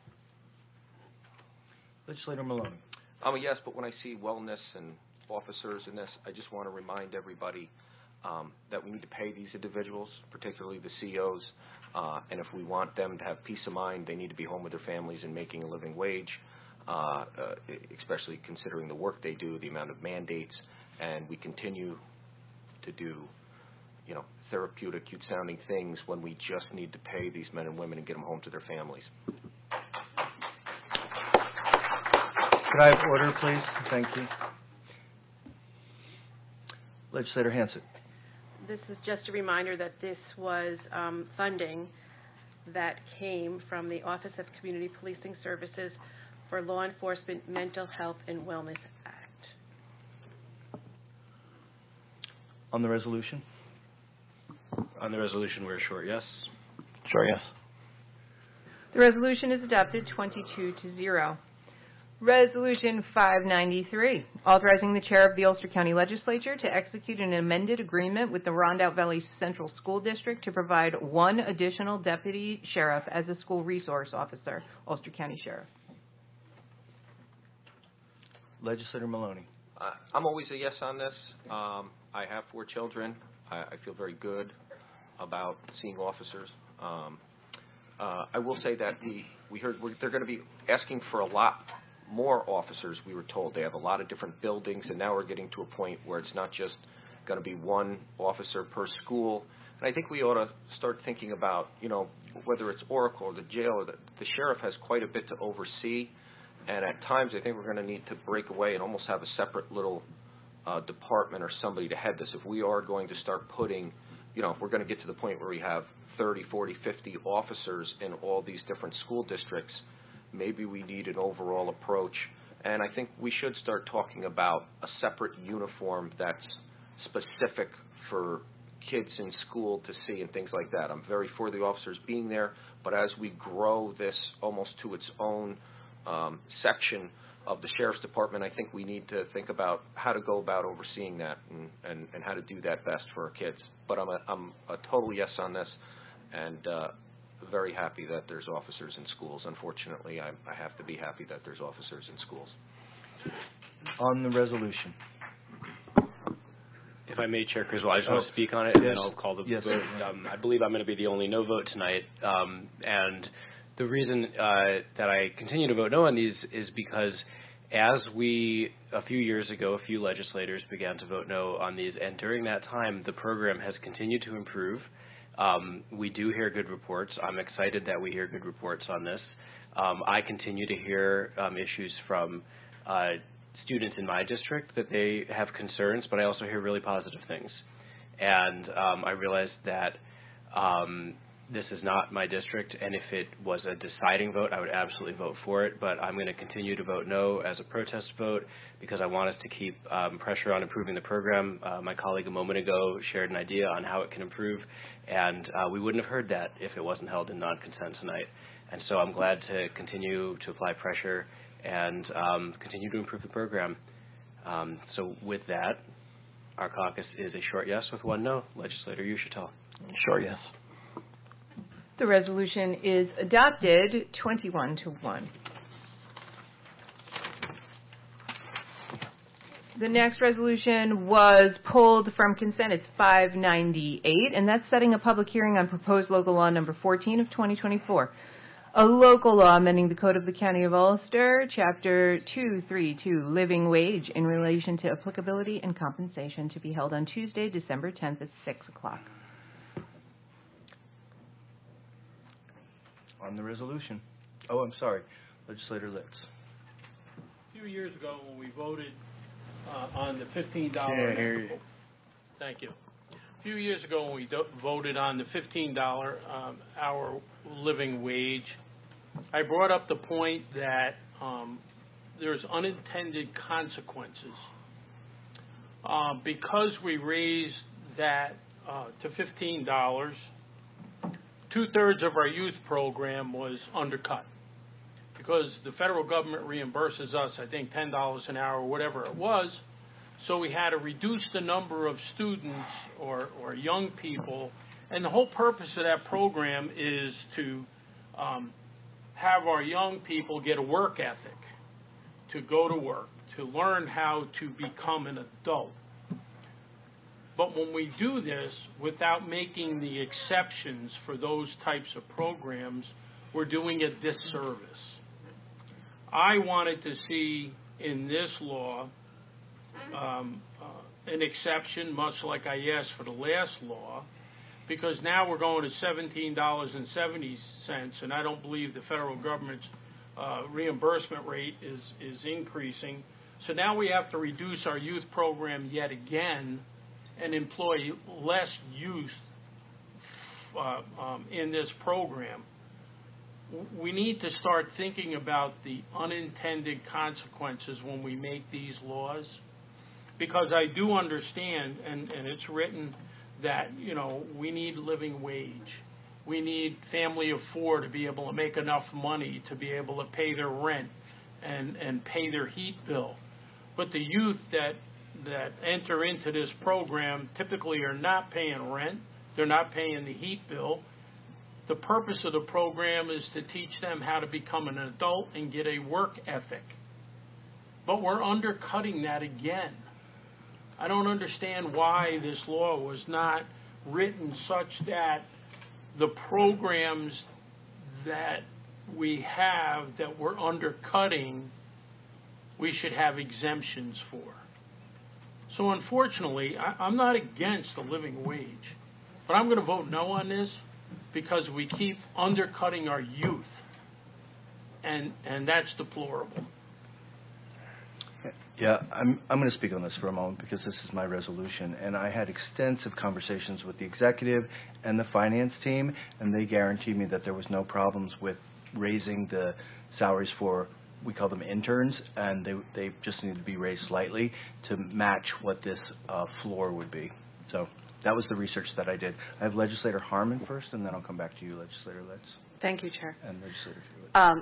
Legislator Maloney. I'm a yes, but when I see wellness and officers in this, I just want to remind everybody um, that we need to pay these individuals, particularly the C Os, uh, and if we want them to have peace of mind, they need to be home with their families and making a living wage, uh, uh, especially considering the work they do, the amount of mandates, and we continue to do, you know, therapeutic, cute-sounding things when we just need to pay these men and women and get them home to their families. Could I have order, please? Thank you. Legislator Hansett. This is just a reminder that this was um, funding that came from the Office of Community Policing Services for Law Enforcement, Mental Health, and Wellness Act. On the resolution? On the resolution, we're short yes. Short yes. The resolution is adopted twenty-two to zero. Resolution five ninety-three, authorizing the chair of the Ulster County Legislature to execute an amended agreement with the Rondout Valley Central School District to provide one additional deputy sheriff as a school resource officer, Ulster County Sheriff. Legislator Maloney. Uh, I'm always a yes on this. Um, I have four children. I, I feel very good about seeing officers. Um, uh, I will say that we, we heard we're, they're going to be asking for a lot more officers, we were told. They have a lot of different buildings, and now we're getting to a point where it's not just going to be one officer per school. And I think we ought to start thinking about, you know, whether it's Oracle or the jail or the, the sheriff has quite a bit to oversee. And at times I think we're going to need to break away and almost have a separate little uh, department or somebody to head this. If we are going to start putting, you know, if we're going to get to the point where we have thirty, forty, fifty officers in all these different school districts, maybe we need an overall approach. And I think we should start talking about a separate uniform that's specific for kids in school to see and things like that. I'm very for the officers being there, but as we grow this almost to its own um, section of the Sheriff's Department, I think we need to think about how to go about overseeing that and, and, and how to do that best for our kids. But I'm a, I'm a total yes on this, and uh, very happy that there's officers in schools. Unfortunately, I, I have to be happy that there's officers in schools. On the resolution. If I may, Chair Criswell, I just Oh, want to speak on it, and yes. then I'll call the Yes. vote. Um, I believe I'm going to be the only no vote tonight, um, and the reason uh, that I continue to vote no on these is because as we, a few years ago, a few legislators began to vote no on these, and during that time, the program has continued to improve. Um, we do hear good reports. I'm excited that we hear good reports on this. Um, I continue to hear um, issues from uh, students in my district that they have concerns, but I also hear really positive things. And um, I realize that um, this is not my district, and if it was a deciding vote, I would absolutely vote for it, but I'm going to continue to vote no as a protest vote because I want us to keep um, pressure on improving the program. Uh, my colleague a moment ago shared an idea on how it can improve, and uh, we wouldn't have heard that if it wasn't held in non-consent tonight. And so I'm glad to continue to apply pressure and um, continue to improve the program. Um, so with that, our caucus is a short yes with one no. Legislator Uschitel. Short yes. The resolution is adopted, twenty-one to one. The next resolution was pulled from consent. It's five ninety-eight, and that's setting a public hearing on proposed local law number fourteen of twenty twenty-four. A local law amending the Code of the County of Ulster, Chapter two thirty-two, Living Wage, in relation to applicability and compensation, to be held on Tuesday, December tenth at six o'clock. On the resolution. Oh, I'm sorry. Legislator Litz. A few years ago, when we voted uh, on the fifteen dollars Can't hear you. Thank you. A few years ago, when we do- voted on the fifteen dollars um, hour living wage, I brought up the point that um, there's unintended consequences. Uh, because we raised that uh, to fifteen dollars, two-thirds of our youth program was undercut because the federal government reimburses us, I think, ten dollars an hour or whatever it was. So we had to reduce the number of students or, or young people. And the whole purpose of that program is to um, have our young people get a work ethic, to go to work, to learn how to become an adult. But when we do this without making the exceptions for those types of programs, we're doing a disservice. I wanted to see in this law um, uh, an exception, much like I asked for the last law, because now we're going to seventeen dollars and seventy cents, and I don't believe the federal government's uh, reimbursement rate is, is increasing. So now we have to reduce our youth program yet again and employ less youth uh, um, in this program. We need to start thinking about the unintended consequences when we make these laws, because I do understand, and, and it's written, that, you know, we need living wage. We need family of four to be able to make enough money to be able to pay their rent and, and pay their heat bill. But the youth that that enter into this program typically are not paying rent. They're not paying the heat bill. The purpose of the program is to teach them how to become an adult and get a work ethic. But we're undercutting that again. I don't understand why this law was not written such that the programs that we have that we're undercutting, we should have exemptions for. So unfortunately, I, I'm not against the living wage, but I'm going to vote no on this because we keep undercutting our youth, and and that's deplorable. Yeah, I'm I'm going to speak on this for a moment because this is my resolution, and I had extensive conversations with the executive and the finance team, and they guaranteed me that there was no problems with raising the salaries for, we call them interns, and they they just need to be raised slightly to match what this uh, floor would be. So that was the research that I did. I have Legislator Harmon first, and then I'll come back to you, Legislator Litz. Thank you, Chair. And Legislator Hewitt. Um,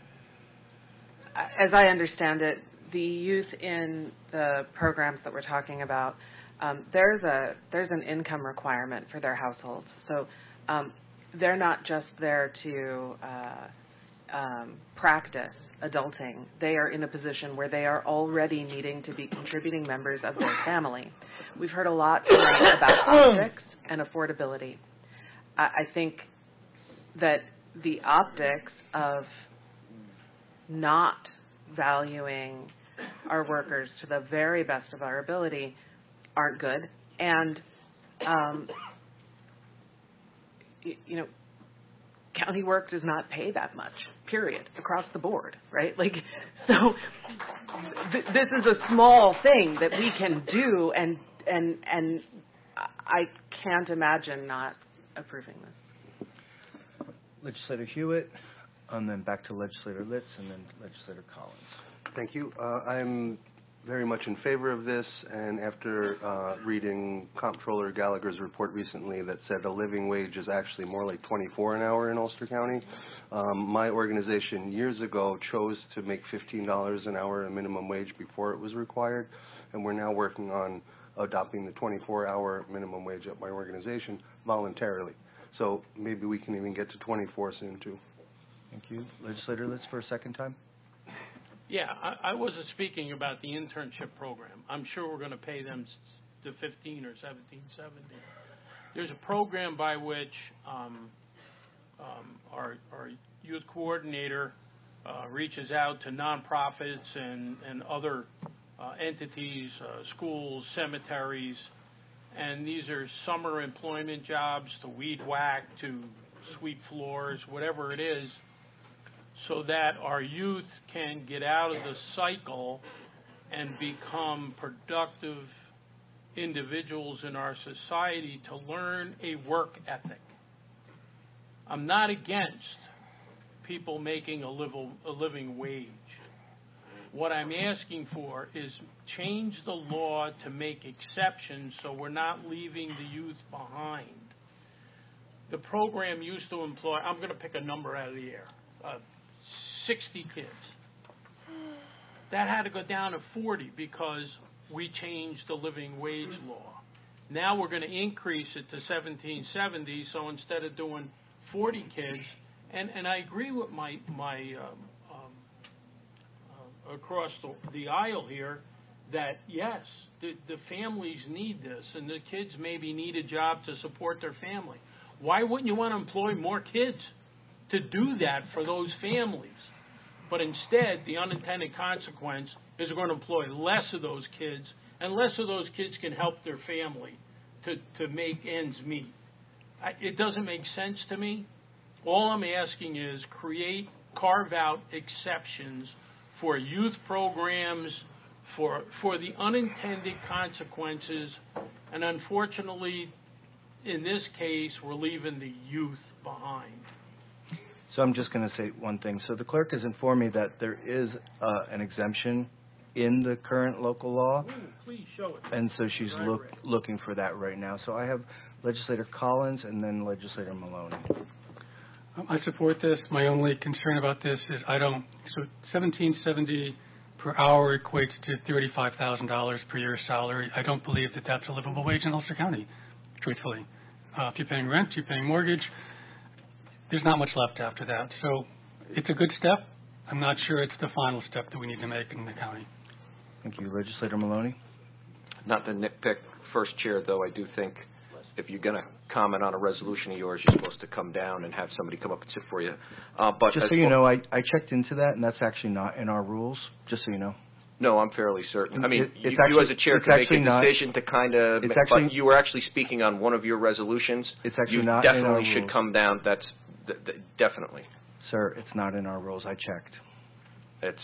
as I understand it, the youth in the programs that we're talking about, um, there's a there's an income requirement for their households. So um, they're not just there to uh, um, practice adulting. They are in a position where they are already needing to be contributing members of their family. We've heard a lot tonight about optics and affordability. I, I think that the optics of not valuing our workers to the very best of our ability aren't good. And, um, y- you know, county work does not pay that much, period, across the board, right? Like, so th- this is a small thing that we can do, and and and I can't imagine not approving this. Legislator Hewitt, and then back to Legislator Litz, and then Legislator Collins. Thank you. Uh, I'm very much in favor of this, and after uh, reading Comptroller Gallagher's report recently that said a living wage is actually more like twenty-four an hour in Ulster County, um, my organization years ago chose to make fifteen dollars an hour a minimum wage before it was required, and we're now working on adopting the twenty-four hour minimum wage at my organization voluntarily. So maybe we can even get to twenty-four soon, too. Thank you. Legislator Litz for a second time. Yeah, I, I wasn't speaking about the internship program. I'm sure we're going to pay them to fifteen or seventeen seventy. There's a program by which um, um, our, our youth coordinator uh, reaches out to nonprofits and, and other uh, entities, uh, schools, cemeteries, and these are summer employment jobs to weed whack, to sweep floors, whatever it is, so that our youth can get out of the cycle and become productive individuals in our society to learn a work ethic. I'm not against people making a, live, a living wage. What I'm asking for is change the law to make exceptions so we're not leaving the youth behind. The program used to employ, I'm going to pick a number out of the air, uh, sixty kids. That had to go down to forty because we changed the living wage law. Now we're going to increase it to seventeen seventy, so instead of doing forty kids, and, and I agree with my, my um, um, uh, across the, the aisle here, that yes, the, the families need this, and the kids maybe need a job to support their family. Why wouldn't you want to employ more kids to do that for those families? But instead, the unintended consequence is we're going to employ less of those kids, and less of those kids can help their family to, to make ends meet. I, it doesn't make sense to me. All I'm asking is create, carve out exceptions for youth programs, for, for the unintended consequences, and unfortunately, in this case, we're leaving the youth behind. So I'm just going to say one thing. So the clerk has informed me that there is uh, an exemption in the current local law. Ooh, please show it. And so she's Right, look, right. looking for that right now. So I have Legislator Collins and then Legislator Maloney. Um, I support this. My only concern about this is I don't, so seventeen seventy per hour equates to thirty-five thousand dollars per year salary. I don't believe that that's a livable wage in Ulster County, truthfully. Uh, if you're paying rent, you're paying mortgage, there's not much left after that. So it's a good step. I'm not sure it's the final step that we need to make in the county. Thank you. Legislator Maloney? Not to nitpick first chair, though, I do think if you're going to comment on a resolution of yours, you're supposed to come down and have somebody come up and sit for you. Uh, but Just so you know, I, I checked into that, and that's actually not in our rules, just so you know. No, I'm fairly certain. I mean, It- you, it's you actually- as a chair it's can make actually a not- decision to kind of, it's but actually- you were actually speaking on one of your resolutions. It's actually you not in our definitely should rules. come down. That's th- th- definitely. Sir, it's not in our rules. I checked. It's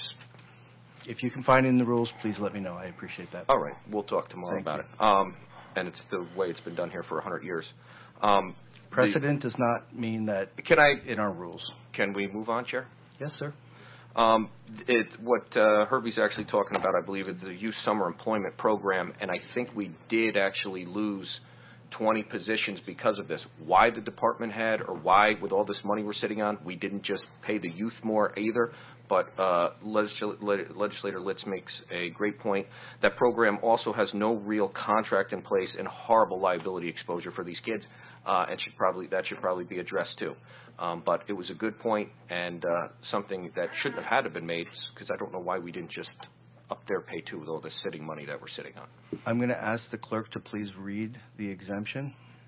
If you can find it in the rules, please let me know. I appreciate that. all right. We'll talk tomorrow Thank about you. it. Um, and it's the way it's been done here for a hundred years. Um, the- Precedent does not mean that Can I? in our rules. Can we move on, Chair? Yes, sir. Um, it, what uh, Herbie's actually talking about, I believe, is the Youth Summer Employment Program, and I think we did actually lose twenty positions because of this. Why the department head or why, with all this money we're sitting on, we didn't just pay the youth more either. But uh, Legisl- Le- Legislator Litz makes a great point. That program also has no real contract in place and horrible liability exposure for these kids. uh, and should probably that should probably be addressed too. Um, but it was a good point and uh, something that shouldn't have had to been made, because I don't know why we didn't just up their pay too with all this sitting money that we're sitting on. I'm going to ask the clerk to please read the exemption.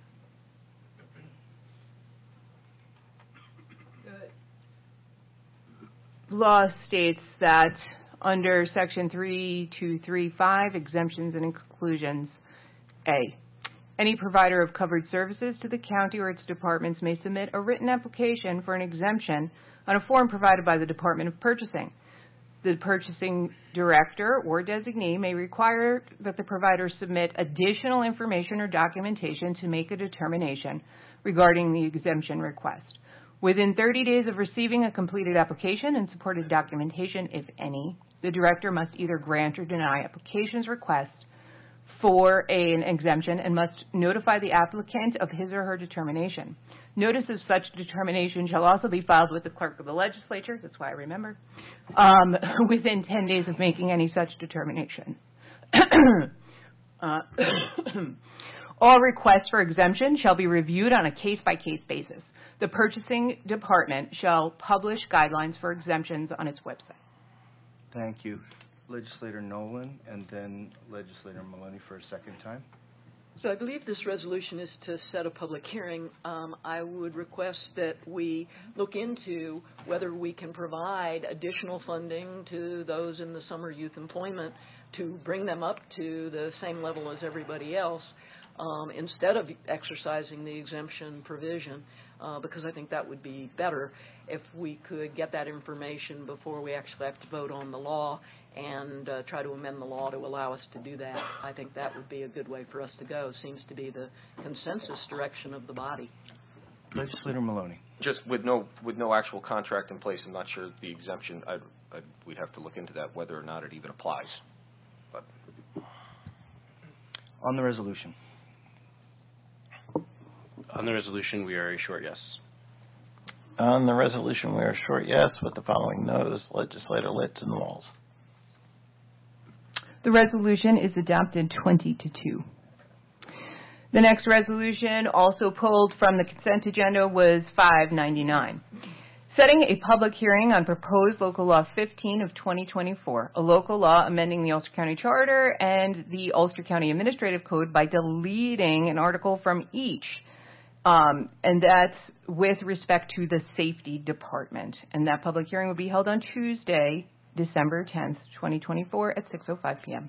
Law states that under Section three two three five, exemptions and exclusions, A, any provider of covered services to the county or its departments may submit a written application for an exemption on a form provided by the Department of Purchasing. The purchasing director or designee may require that the provider submit additional information or documentation to make a determination regarding the exemption request. Within thirty days of receiving a completed application and supported documentation, if any, the director must either grant or deny application's request for a, an exemption and must notify the applicant of his or her determination. Notice of such determination shall also be filed with the clerk of the legislature, that's why I remember, um, within ten days of making any such determination. uh, all requests for exemption shall be reviewed on a case-by-case basis. The purchasing department shall publish guidelines for exemptions on its website. Thank you. Legislator Nolan and then Legislator Maloney for a second time. So I believe this resolution is to set a public hearing. Um, I would request that we look into whether we can provide additional funding to those in the summer youth employment to bring them up to the same level as everybody else, um, instead of exercising the exemption provision, uh, because I think that would be better if we could get that information before we actually have to vote on the law and uh, try to amend the law to allow us to do that. I think that would be a good way for us to go. Seems to be the consensus direction of the body. Legislator Maloney. Just with no with no actual contract in place, I'm not sure the exemption. I'd, I'd, we'd have to look into that, whether or not it even applies. But on the resolution. On the resolution, we are a short yes. On the resolution, we are a short yes with the following no's. Legislator Litz and Walz. The resolution is adopted twenty to two. The next resolution, also pulled from the consent agenda, was five ninety-nine. Setting a public hearing on proposed local law fifteen of twenty twenty-four, a local law amending the Ulster County Charter and the Ulster County Administrative Code by deleting an article from each. Um, and that's with respect to the Safety Department. And that public hearing will be held on Tuesday, December tenth, twenty twenty-four at six oh five p.m.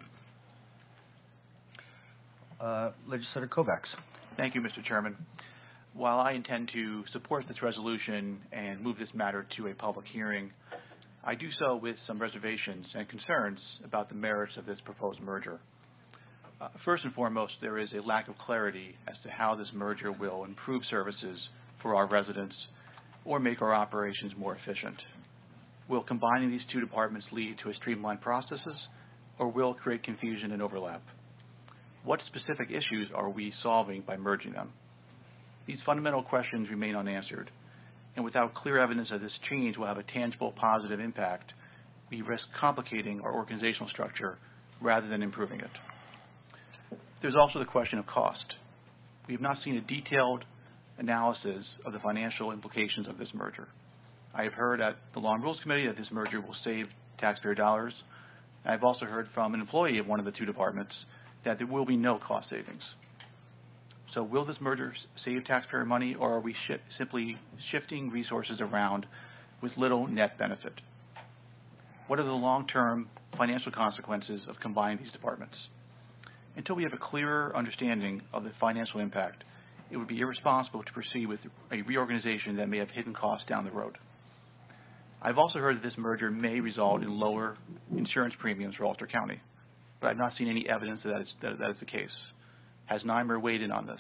Uh, Legislator Kovacs. Thank you, Mister Chairman. While I intend to support this resolution and move this matter to a public hearing, I do so with some reservations and concerns about the merits of this proposed merger. Uh, first and foremost, there is a lack of clarity as to how this merger will improve services for our residents or make our operations more efficient. Will combining these two departments lead to a streamlined processes, or will it create confusion and overlap? What specific issues are we solving by merging them? These fundamental questions remain unanswered, and without clear evidence that this change will have a tangible positive impact, we risk complicating our organizational structure rather than improving it. There's also the question of cost. We have not seen a detailed analysis of the financial implications of this merger. I have heard at the Law and Rules Committee that this merger will save taxpayer dollars. I've also heard from an employee of one of the two departments that there will be no cost savings. So will this merger save taxpayer money, or are we sh simply shifting resources around with little net benefit? What are the long-term financial consequences of combining these departments? Until we have a clearer understanding of the financial impact, it would be irresponsible to proceed with a reorganization that may have hidden costs down the road. I've also heard that this merger may result in lower insurance premiums for Ulster County, but I've not seen any evidence that that is, that, that is the case. Has NYMER weighed in on this?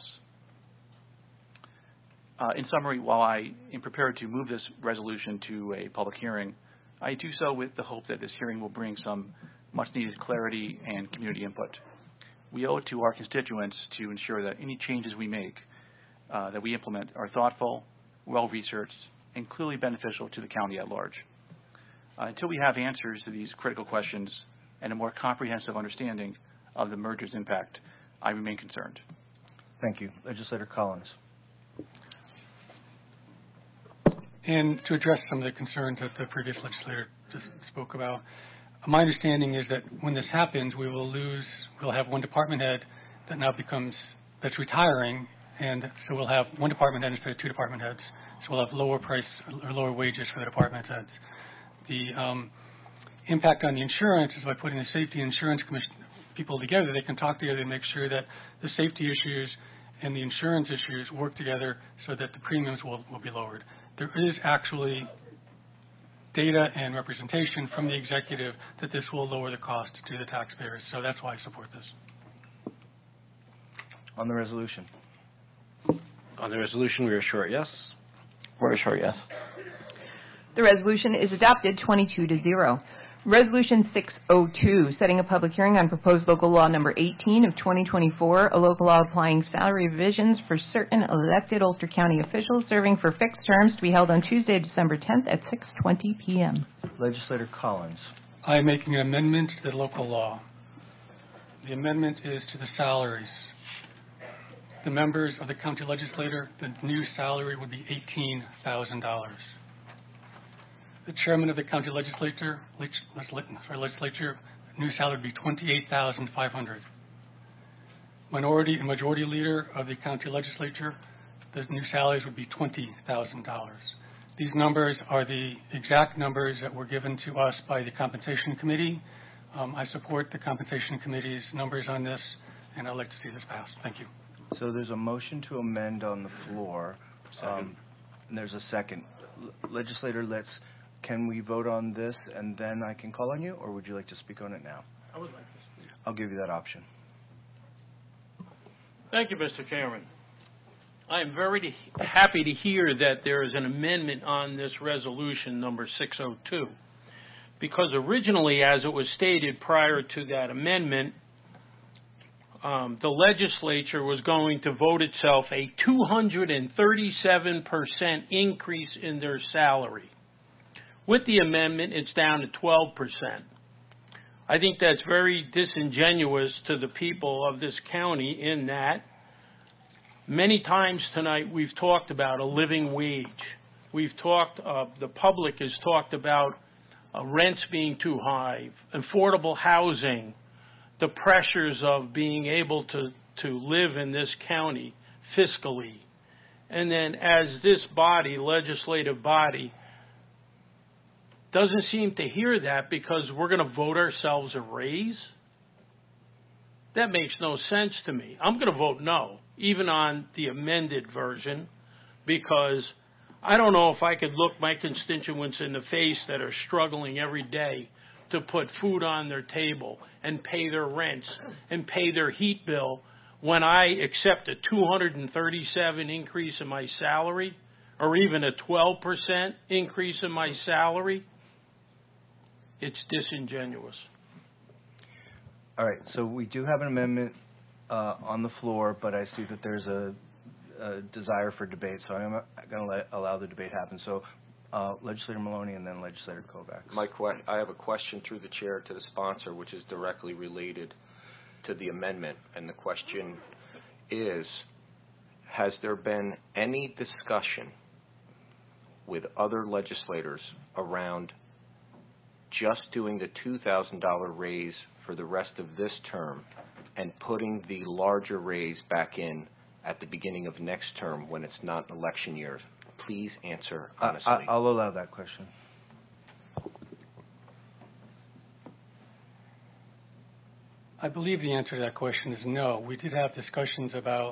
Uh, in summary, while I am prepared to move this resolution to a public hearing, I do so with the hope that this hearing will bring some much-needed clarity and community input. We owe it to our constituents to ensure that any changes we make, uh, that we implement, are thoughtful, well-researched, and clearly beneficial to the county at large. Uh, until we have answers to these critical questions and a more comprehensive understanding of the merger's impact, I remain concerned. Thank you. Legislator Collins. And to address some of the concerns that the previous legislator just spoke about, my understanding is that when this happens, we will lose, we'll have one department head that now becomes, that's retiring, and so we'll have one department head instead of two department heads. So we'll have lower price or lower wages for the department heads. The um, impact on the insurance is by putting the safety and insurance commission people together. They can talk together and make sure that the safety issues and the insurance issues work together so that the premiums will, will be lowered. There is actually data and representation from the executive that this will lower the cost to the taxpayers. So that's why I support this. On the resolution. On the resolution, we are short yes. We're short yes. The resolution is adopted twenty-two to zero. Resolution six oh two, setting a public hearing on proposed local law number eighteen of twenty twenty-four, a local law applying salary revisions for certain elected Ulster County officials serving for fixed terms to be held on Tuesday, December tenth at six twenty p.m. Legislator Collins. I am making an amendment to the local law. The amendment is to the salaries. The members of the county legislature, the new salary would be eighteen thousand dollars. The chairman of the county legislature, sorry, legislature, new salary would be twenty-eight thousand five hundred dollars. Minority and majority leader of the county legislature, the new salaries would be twenty thousand dollars. These numbers are the exact numbers that were given to us by the compensation committee. Um, I support the compensation committee's numbers on this, and I'd like to see this passed. Thank you. So there's a motion to amend on the floor, um, and there's a second. L- Legislator Litz, can we vote on this and then I can call on you, or would you like to speak on it now? I would like to speak. I'll give you that option. Thank you, Mister Chairman. I am very to, happy to hear that there is an amendment on this resolution number six oh two, because originally, as it was stated prior to that amendment, Um, the legislature was going to vote itself a two hundred thirty-seven percent increase in their salary. With the amendment, it's down to twelve percent. I think that's very disingenuous to the people of this county in that many times tonight we've talked about a living wage. We've talked, uh, the public has talked about uh, rents being too high, affordable housing, the pressures of being able to, to live in this county fiscally. And then as this body, legislative body, doesn't seem to hear that because we're going to vote ourselves a raise, that makes no sense to me. I'm going to vote no, even on the amended version, because I don't know if I could look my constituents in the face that are struggling every day to put food on their table and pay their rents and pay their heat bill when I accept a two hundred thirty-seven increase in my salary or even a twelve percent increase in my salary. It's disingenuous. All right, so we do have an amendment uh, on the floor, but I see that there's a, a desire for debate, so I'm going to allow the debate happen. So Uh, Legislator Maloney and then Legislator Kovacs. My que- I have a question through the chair to the sponsor, which is directly related to the amendment. And the question is, has there been any discussion with other legislators around just doing the two thousand dollars raise for the rest of this term and putting the larger raise back in at the beginning of next term when it's not election year? Please answer honestly. I, I'll allow that question. I believe the answer to that question is no. We did have discussions about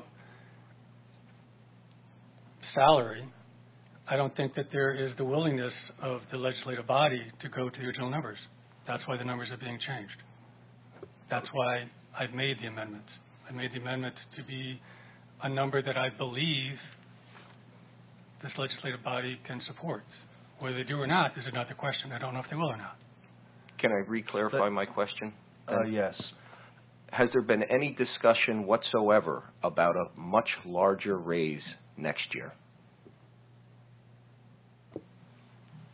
salary. I don't think that there is the willingness of the legislative body to go to the original numbers. That's why the numbers are being changed. That's why I've made the amendment. I made the amendment to be a number that I believe this legislative body can support. Whether they do or not is another question. I don't know if they will or not. Can I re-clarify my question? Uh, yes. Has there been any discussion whatsoever about a much larger raise next year?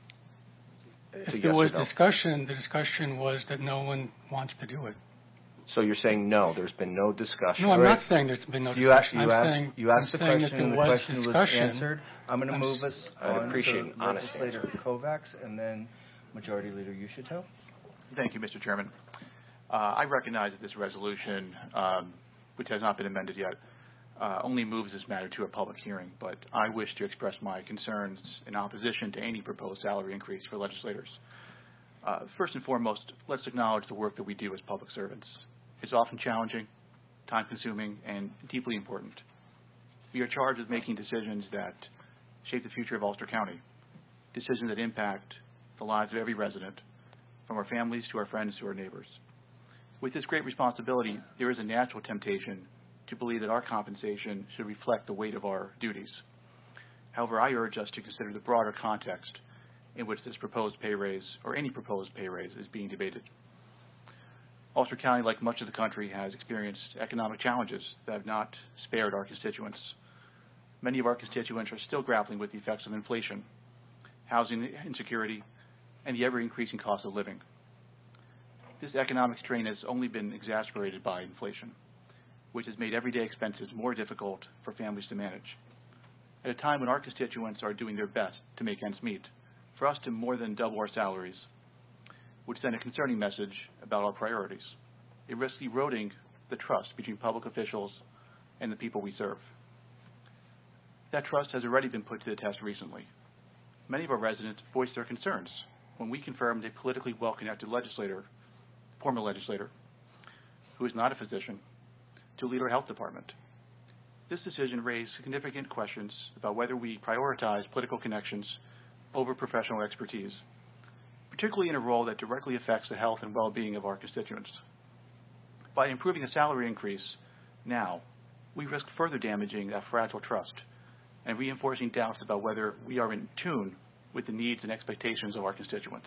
If there was discussion, the discussion was that no one wants to do it. So you're saying no, there's been no discussion. No, I'm not saying there's been no You asked, discussion. you I'm asked, saying, you asked I'm the saying question, that and the there was question was discussion. answered. I'm going to I'm move us I'd on appreciate to an honest Legislator Kovacs, and then Majority Leader Ushitel. Thank you, Mister Chairman. Uh, I recognize that this resolution, um, which has not been amended yet, uh, only moves this matter to a public hearing, but I wish to express my concerns in opposition to any proposed salary increase for legislators. Uh, first and foremost, let's acknowledge the work that we do as public servants. It's often challenging, time-consuming, and deeply important. We are charged with making decisions that shape the future of Ulster County, decisions that impact the lives of every resident, from our families to our friends to our neighbors. With this great responsibility, there is a natural temptation to believe that our compensation should reflect the weight of our duties. However, I urge us to consider the broader context in which this proposed pay raise, or any proposed pay raise, is being debated. Ulster County, like much of the country, has experienced economic challenges that have not spared our constituents. Many of our constituents are still grappling with the effects of inflation, housing insecurity, and the ever-increasing cost of living. This economic strain has only been exacerbated by inflation, which has made everyday expenses more difficult for families to manage. At a time when our constituents are doing their best to make ends meet, for us to more than double our salaries would send a concerning message about our priorities. It risks eroding the trust between public officials and the people we serve. That trust has already been put to the test recently. Many of our residents voiced their concerns when we confirmed a politically well-connected legislator, former legislator, who is not a physician, to lead our health department. This decision raised significant questions about whether we prioritize political connections over professional expertise, particularly in a role that directly affects the health and well-being of our constituents. By improving a salary increase now, we risk further damaging that fragile trust and reinforcing doubts about whether we are in tune with the needs and expectations of our constituents.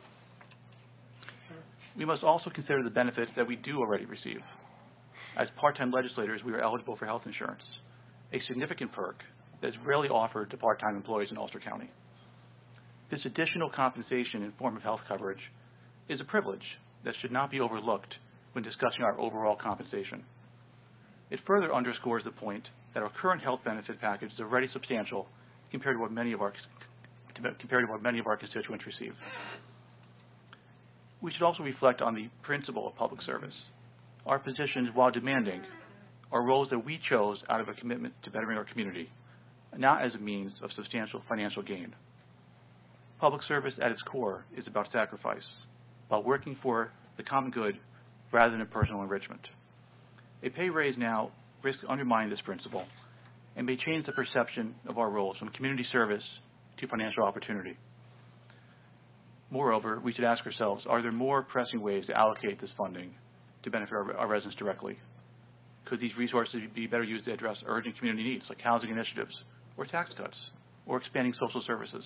We must also consider the benefits that we do already receive. As part-time legislators, we are eligible for health insurance, a significant perk that is rarely offered to part-time employees in Ulster County. This additional compensation in form of health coverage is a privilege that should not be overlooked when discussing our overall compensation. It further underscores the point that our current health benefit package is already substantial compared to what many of our compared to what many of our constituents receive. We should also reflect on the principle of public service. Our positions, while demanding, are roles that we chose out of a commitment to bettering our community, not as a means of substantial financial gain. Public service at its core is about sacrifice, about working for the common good rather than personal enrichment. A pay raise now risks undermining this principle and may change the perception of our roles from community service to financial opportunity. Moreover, we should ask ourselves, are there more pressing ways to allocate this funding to benefit our, our residents directly? Could these resources be better used to address urgent community needs like housing initiatives or tax cuts or expanding social services?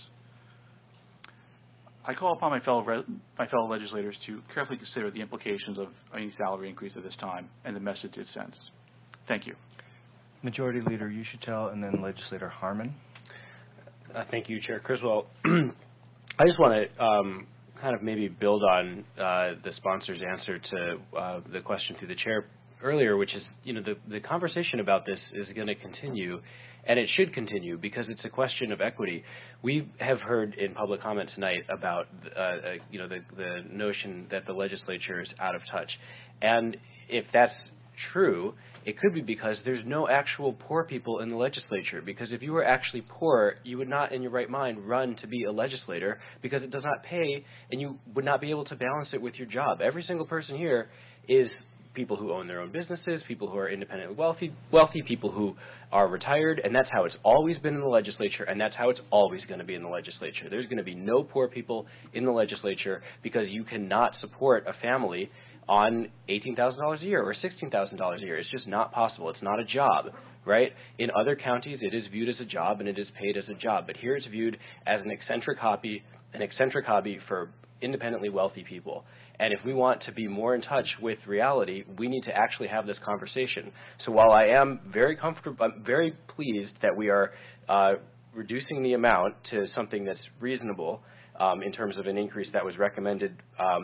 I call upon my fellow, my fellow legislators to carefully consider the implications of any salary increase at this time and the message it sends. Thank you. Majority Leader Ushitel, and then Legislator Harmon. Uh, thank you, Chair Criswell. I just want to um, kind of maybe build on uh, the sponsor's answer to uh, the question through the chair earlier, which is, you know, the, the conversation about this is going to continue, and it should continue because it's a question of equity. We have heard in public comment tonight about, uh, uh, you know, the, the notion that the legislature is out of touch. And if that's true, it could be because there's no actual poor people in the legislature. Because if you were actually poor, you would not in your right mind run to be a legislator because it does not pay and you would not be able to balance it with your job. Every single person here is people who own their own businesses, people who are independently wealthy, wealthy people who are retired, and that's how it's always been in the legislature, and that's how it's always going to be in the legislature. There's going to be no poor people in the legislature because you cannot support a family on eighteen thousand dollars a year or sixteen thousand dollars a year. It's just not possible. It's not a job, right? In other counties, it is viewed as a job and it is paid as a job. But here it's viewed as an eccentric hobby, an eccentric hobby for independently wealthy people. And if we want to be more in touch with reality, we need to actually have this conversation. So while I am very comfortable, I'm very pleased that we are uh, reducing the amount to something that's reasonable um, in terms of an increase that was recommended um,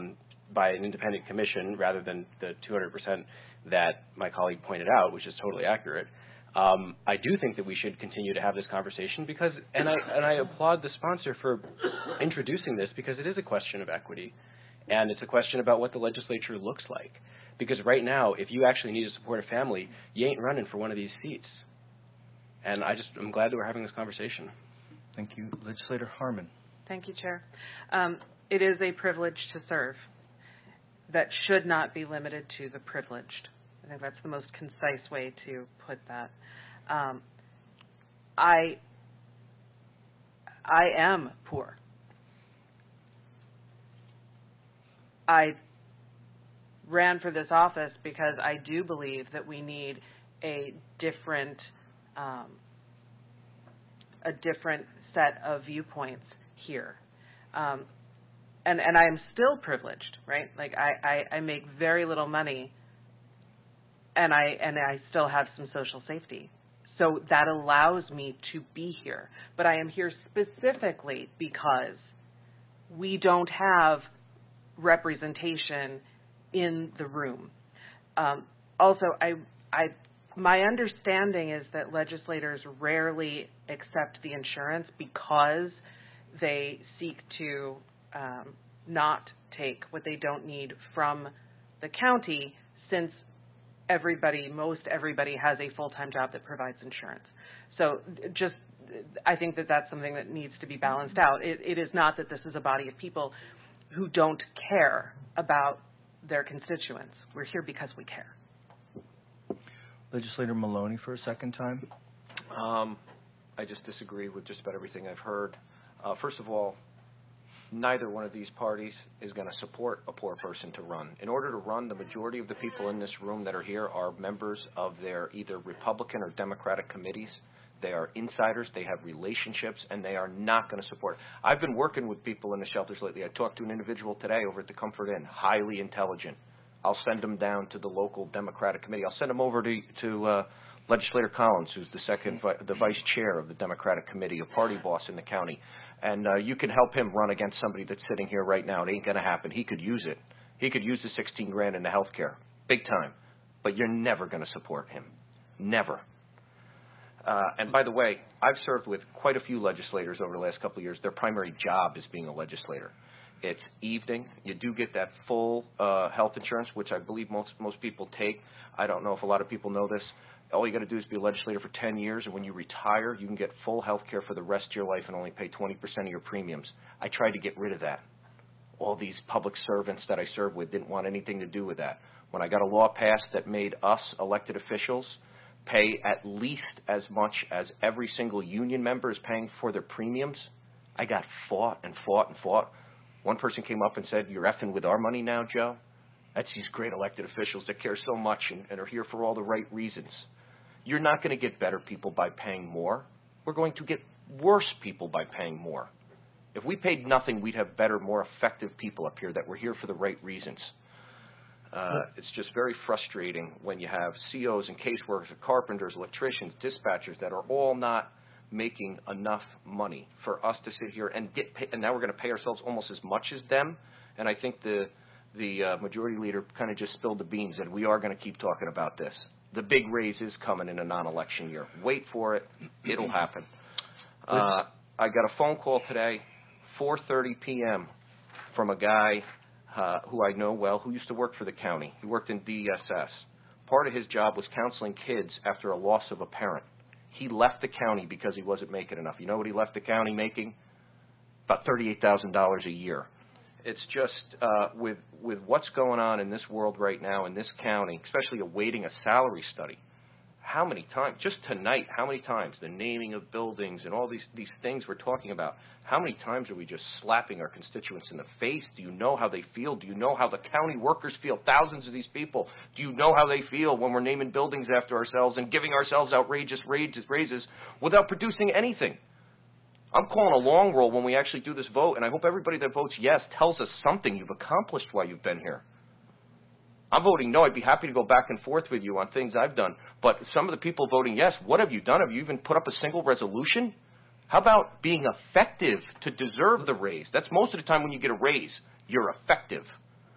by an independent commission rather than the two hundred percent that my colleague pointed out, which is totally accurate. Um, I do think that we should continue to have this conversation because, and I and I applaud the sponsor for introducing this because it is a question of equity, and it's a question about what the legislature looks like. Because right now, if you actually need to support a family, you ain't running for one of these seats. And I just I'm glad that we're having this conversation. Thank you, Legislator Harmon. Thank you, Chair. Um, it is a privilege to serve that should not be limited to the privileged. I think that's the most concise way to put that. Um, I I am poor. I ran for this office because I do believe that we need a different um, a different set of viewpoints here. Um, and and I am still privileged, right? Like I, I, I make very little money and I and I still have some social safety. So that allows me to be here. But I am here specifically because we don't have representation in the room. Um, also, I, I, my understanding is that legislators rarely accept the insurance because they seek to um, not take what they don't need from the county, since everybody, most everybody has a full-time job that provides insurance. So just, I think that that's something that needs to be balanced out. It, it is not that this is a body of people who don't care about their constituents. We're here because we care. Legislator Maloney for a second time. Um, I just disagree with just about everything I've heard. Uh, first of all, neither one of these parties is going to support a poor person to run. In order to run, the majority of the people in this room that are here are members of their either Republican or Democratic committees. They are insiders, they have relationships, and they are not going to support. I've been working with people in the shelters lately. I talked to an individual today over at the Comfort Inn, highly intelligent. I'll send him down to the local Democratic committee. I'll send him over to, to uh, Legislator Collins, who's the second, vi- the vice chair of the Democratic committee, a party boss in the county. And uh, you can help him run against somebody that's sitting here right now. It ain't going to happen. He could use it. He could use the sixteen grand in the health care, big time. But you're never going to support him. Never. Uh, and by the way, I've served with quite a few legislators over the last couple of years. Their primary job is being a legislator. It's evening. You do get that full uh, health insurance, which I believe most most people take. I don't know if a lot of people know this. All you got to do is be a legislator for ten years, and when you retire, you can get full health care for the rest of your life and only pay twenty percent of your premiums. I tried to get rid of that. All these public servants that I served with didn't want anything to do with that. When I got a law passed that made us elected officials pay at least as much as every single union member is paying for their premiums, I got fought and fought and fought. One person came up and said, "You're effing with our money now, Joe?" That's these great elected officials that care so much and, and are here for all the right reasons. You're not going to get better people by paying more. We're going to get worse people by paying more. If we paid nothing, we'd have better, more effective people up here that were here for the right reasons. Uh, it's just very frustrating when you have C Os and caseworkers, carpenters, electricians, dispatchers that are all not making enough money for us to sit here and get pay, and now we're going to pay ourselves almost as much as them. And I think the the uh, majority leader kind of just spilled the beans, and we are going to keep talking about this. The big raise is coming in a non-election year. Wait for it. It'll happen. Uh, I got a phone call today, four thirty p.m., from a guy uh, who I know well, who used to work for the county. He worked in D E S S. Part of his job was counseling kids after a loss of a parent. He left the county because he wasn't making enough. You know what he left the county making? About thirty-eight thousand dollars a year. It's just uh, with with what's going on in this world right now in this county, especially awaiting a salary study. How many times, just tonight, how many times, the naming of buildings and all these, these things we're talking about, how many times are we just slapping our constituents in the face? Do you know how they feel? Do you know how the county workers feel, thousands of these people? Do you know how they feel when we're naming buildings after ourselves and giving ourselves outrageous raises, raises without producing anything? I'm calling a long roll when we actually do this vote, and I hope everybody that votes yes tells us something you've accomplished while you've been here. I'm voting no. I'd be happy to go back and forth with you on things I've done. But some of the people voting yes, what have you done? Have you even put up a single resolution? How about being effective to deserve the raise? That's most of the time when you get a raise, you're effective.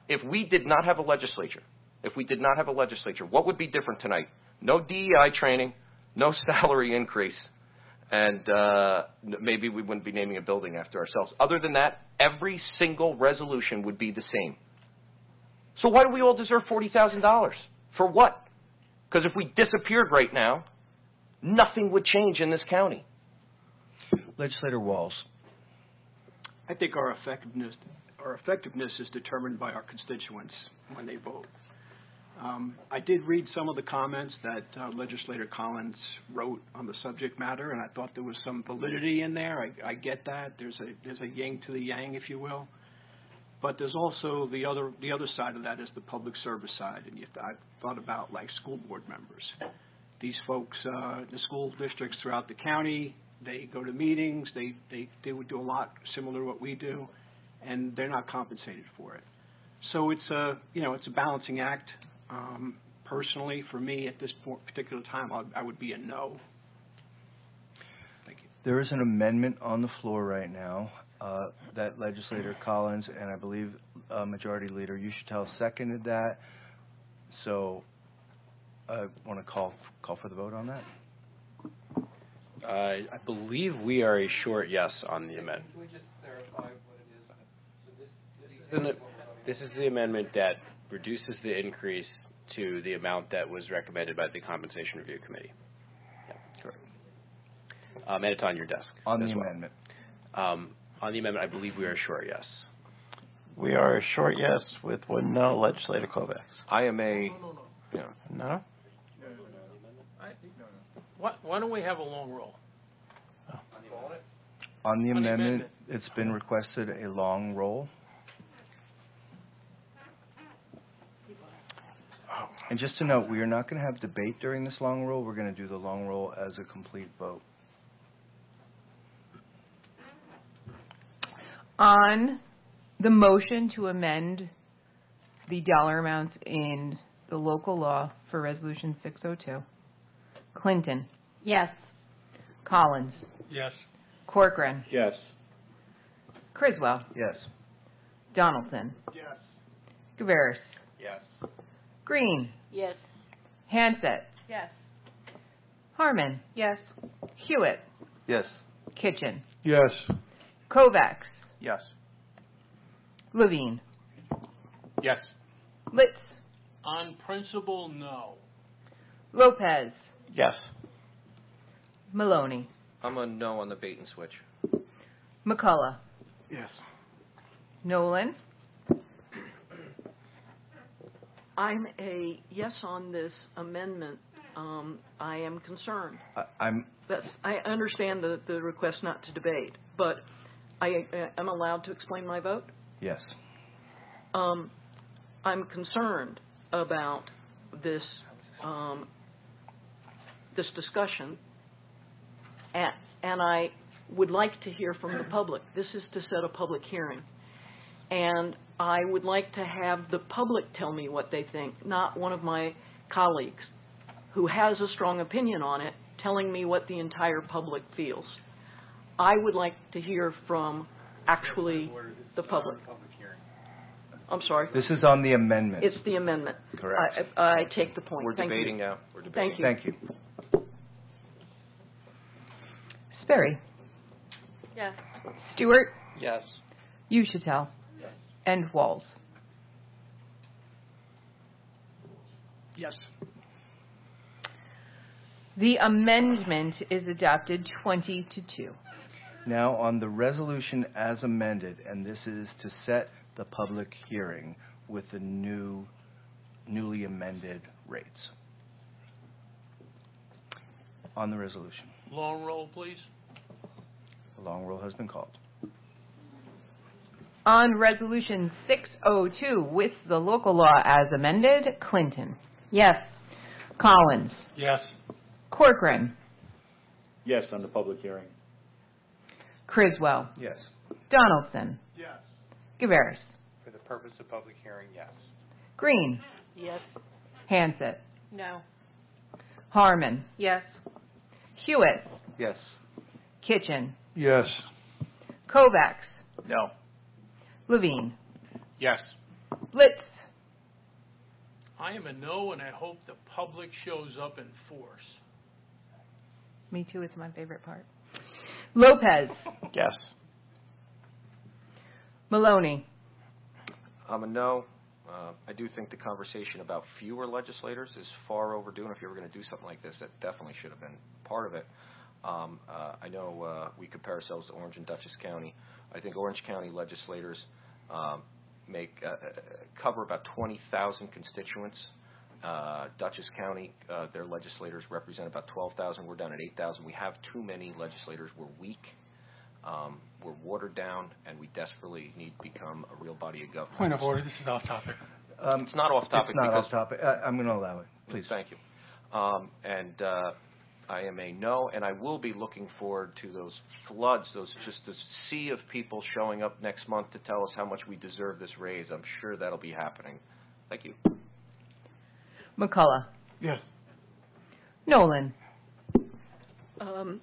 if we did not have a legislature, if we did not have a legislature, what would be different tonight? No D E I training, no salary increase, and uh, maybe we wouldn't be naming a building after ourselves. Other than that, every single resolution would be the same. So why do we all deserve forty thousand dollars? For what? Because if we disappeared right now, nothing would change in this county. Legislator Walz. I think our effectiveness, our effectiveness is determined by our constituents when they vote. Um, I did read some of the comments that uh, Legislator Collins wrote on the subject matter, and I thought there was some validity in there. I, I get that. There's a there's a yin to the yang, if you will. But there's also the other the other side of that is the public service side, and you, I've thought about like school board members. These folks, uh, the school districts throughout the county, they go to meetings, they, they, they would do a lot similar to what we do, and they're not compensated for it. So it's a, you know, it's a balancing act. Um, personally, for me, at this particular time, I'll, I would be a no. Thank you. There is an amendment on the floor right now uh, that Legislator Collins and I believe uh, Majority Leader Uschitel seconded that. So I want to call call for the vote on that. Uh, I believe we are a short yes on the amendment. Can we just clarify what it is? So this, This is, an, this is the amendment that reduces the increase to the amount that was recommended by the Compensation Review Committee. Yeah, correct. Um, and it's on your desk. On the well. amendment. Um, on the amendment, I believe we are a short yes. We are a short yes with one no. Legislator Kovacs. I am a... No, no, no. Yeah. No? Why, why don't we have a long roll? On the On the amendment, amendment. it's been requested a long roll. And just to note, we are not going to have debate during this long roll. We're going to do the long roll as a complete vote. On the motion to amend the dollar amounts in the local law for Resolution six oh two, Clinton. Yes. Collins. Yes. Corcoran. Yes. Criswell. Yes. Donaldson. Yes. Guveris. Yes. Green. Yes. Hansett. Yes. Harmon. Yes. Hewitt. Yes. Kitchen. Yes. Kovacs. Yes. Levine. Yes. Litz. On principle, no. Lopez. Yes. Maloney. I'm a no on the bait and switch. McCullough. Yes. Nolan. I'm a yes on this amendment. Um, I am concerned. I, I'm. That's, I understand the, the request not to debate, but I am allowed to explain my vote. Yes. Um, I'm concerned about this um, this discussion, and, and I would like to hear from the public. This is to set a public hearing, and I would like to have the public tell me what they think, not one of my colleagues who has a strong opinion on it telling me what the entire public feels. I would like to hear from actually the public. I'm sorry. This is on the amendment. It's the amendment. Correct. I, I take the point. We're Thank debating you. now. We're debating. Thank you. Thank you. Sperry. Yes. Stewart. Yes. Uschitel. Yes. And Walz. Yes. The amendment is adopted twenty to two. Now on the resolution as amended, and this is to set the public hearing with the new, newly amended rates. On the resolution. Long roll, please. The long roll has been called. On Resolution six oh two with the local law as amended, Clinton. Yes. Collins. Yes. Corcoran. Yes on the public hearing. Criswell. Yes. Donaldson. Yes. Guveris. For the purpose of public hearing, yes. Green. Yes. Hansett. No. Harmon. Yes. Hewitt. Yes. Kitchen. Yes. Kovacs. No. Levine. Yes. Blitz. I am a no, and I hope the public shows up in force. Me too, it's my favorite part. Lopez. Yes. Maloney. I'm a no. Uh, I do think the conversation about fewer legislators is far overdue, and if you were going to do something like this, that definitely should have been part of it. Um, uh, I know uh, we compare ourselves to Orange and Dutchess County. I think Orange County legislators um, make uh, cover about twenty thousand constituents. Uh, Dutchess County, uh, their legislators represent about twelve thousand. We're down at eight thousand. We have too many legislators. We're weak. Um, we're watered down, and we desperately need to become a real body of government. Point of order. This is off topic. Um, it's not off topic. It's not because, off topic. I, I'm going to allow it. Please. Thank you. Um, and uh, I am a no, and I will be looking forward to those floods, those just this sea of people showing up next month to tell us how much we deserve this raise. I'm sure that'll be happening. Thank you. McCullough. Yes. Nolan. Um,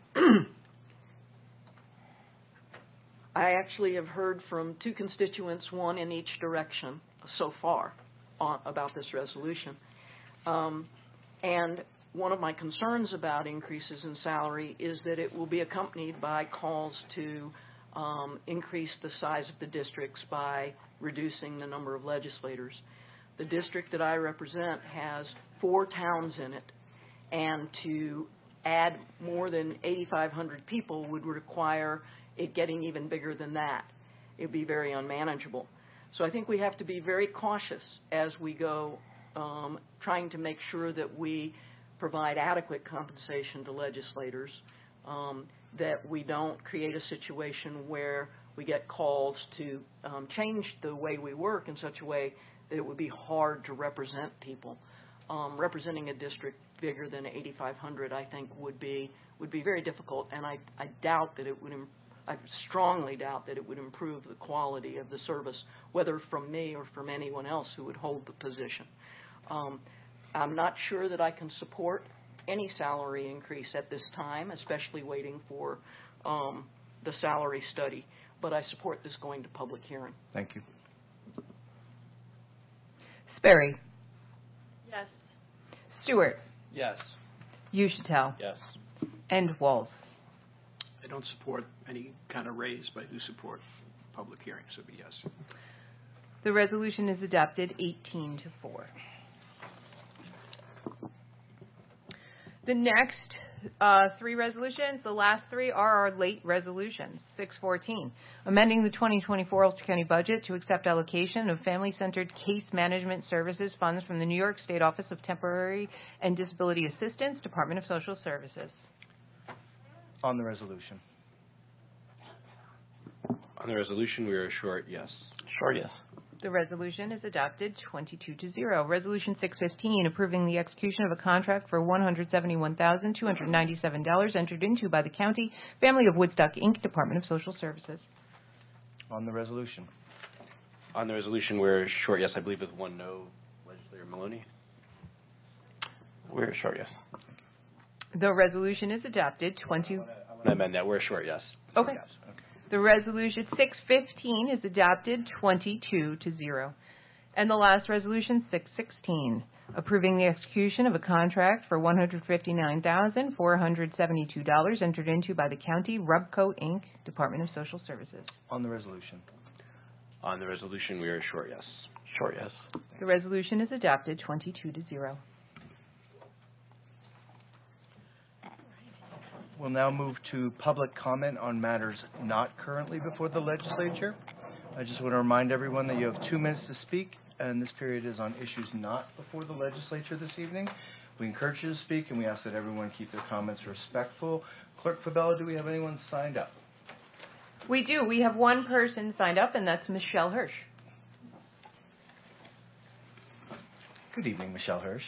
I actually have heard from two constituents, one in each direction so far, on, about this resolution. Um, and one of my concerns about increases in salary is that it will be accompanied by calls to um, increase the size of the districts by reducing the number of legislators. The district that I represent has four towns in it, and to add more than eighty-five hundred people would require it getting even bigger than that. It would be very unmanageable. So I think we have to be very cautious as we go, um, trying to make sure that we provide adequate compensation to legislators, um, that we don't create a situation where we get calls to um, change the way we work in such a way that it would be hard to represent people. Um, representing a district bigger than eighty-five hundred, I think, would be would be very difficult, and I, I doubt that it would. Im- I strongly doubt that it would improve the quality of the service, whether from me or from anyone else who would hold the position. Um, I'm not sure that I can support any salary increase at this time, especially waiting for um, the salary study. But I support this going to public hearing. Thank you. Sperry. Yes. Stewart. Yes. Uchitel. Yes. And Walz. I don't support any kind of raise, but I do support public hearings, so be yes. The resolution is adopted eighteen to four. The next uh, three resolutions, the last three are our late resolutions. six fourteen, amending the twenty twenty-four Ulster County budget to accept allocation of family-centered case management services funds from the New York State Office of Temporary and Disability Assistance, Department of Social Services. On the resolution. On the resolution, we are a short yes. Short yes. The resolution is adopted twenty-two to zero. Resolution six fifteen, approving the execution of a contract for one hundred seventy-one thousand two hundred ninety-seven dollars entered into by the County Family of Woodstock, Incorporated, Department of Social Services. On the resolution. On the resolution, we're a short yes, I believe, with one no. Legislator Maloney. We're a short yes. The resolution is adopted twenty. I amend that. We're a short yes. Okay. The resolution six fifteen is adopted twenty-two to zero. And the last resolution, six sixteen, approving the execution of a contract for one hundred fifty-nine thousand four hundred seventy-two dollars entered into by the County Rubco, Incorporated, Department of Social Services. On the resolution. On the resolution, we are a short yes. Short yes. The resolution is adopted twenty-two to zero. We'll now move to public comment on matters not currently before the legislature. I just want to remind everyone that you have two minutes to speak, and this period is on issues not before the legislature this evening. We encourage you to speak, and we ask that everyone keep their comments respectful. Clerk Fabella, do we have anyone signed up? We do. We have one person signed up, and that's Michelle Hirsch. Good evening, Michelle Hirsch.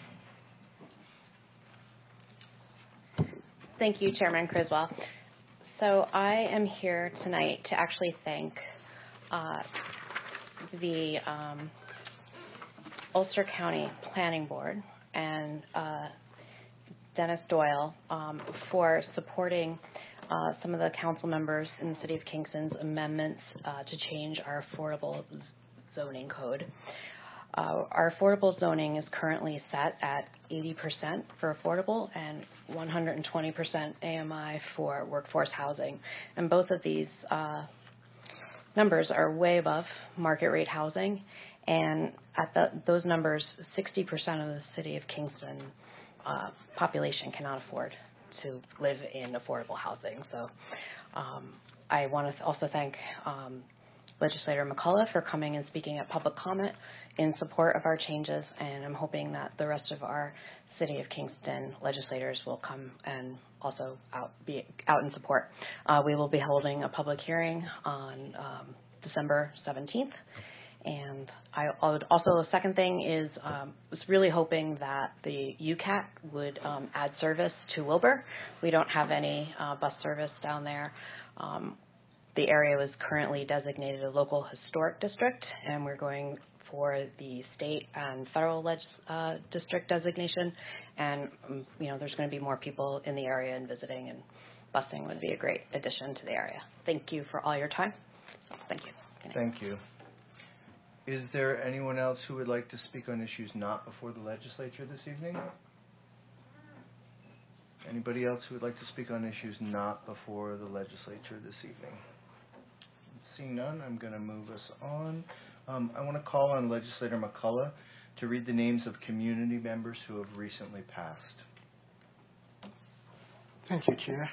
Thank you, Chairman Criswell. So I am here tonight to actually thank uh, the um, Ulster County Planning Board and uh, Dennis Doyle um, for supporting uh, some of the council members in the City of Kingston's amendments uh, to change our affordable zoning code. Uh, our affordable zoning is currently set at eighty percent for affordable and one hundred twenty percent A M I for workforce housing. And both of these uh, numbers are way above market rate housing. And at the, those numbers, sixty percent of the city of Kingston uh, population cannot afford to live in affordable housing. So um, I want to also thank um, Legislator McCullough for coming and speaking at public comment in support of our changes, and I'm hoping that the rest of our City of Kingston legislators will come and also out, be out in support. Uh, we will be holding a public hearing on um, December seventeenth. And I I would also, the second thing is, um, was really hoping that the U C A T would um, add service to Wilbur. We don't have any uh, bus service down there. Um, the area was currently designated a local historic district, and we're going for the state and federal leg- uh, district designation. And, um, you know, there's going to be more people in the area and visiting, and busing would be a great addition to the area. Thank you for all your time. Thank you. Thank you. Is there anyone else who would like to speak on issues not before the legislature this evening? Anybody else who would like to speak on issues not before the legislature this evening? Seeing none, I'm going to move us on. Um, I want to call on Legislator McCullough to read the names of community members who have recently passed. Thank you, Chair.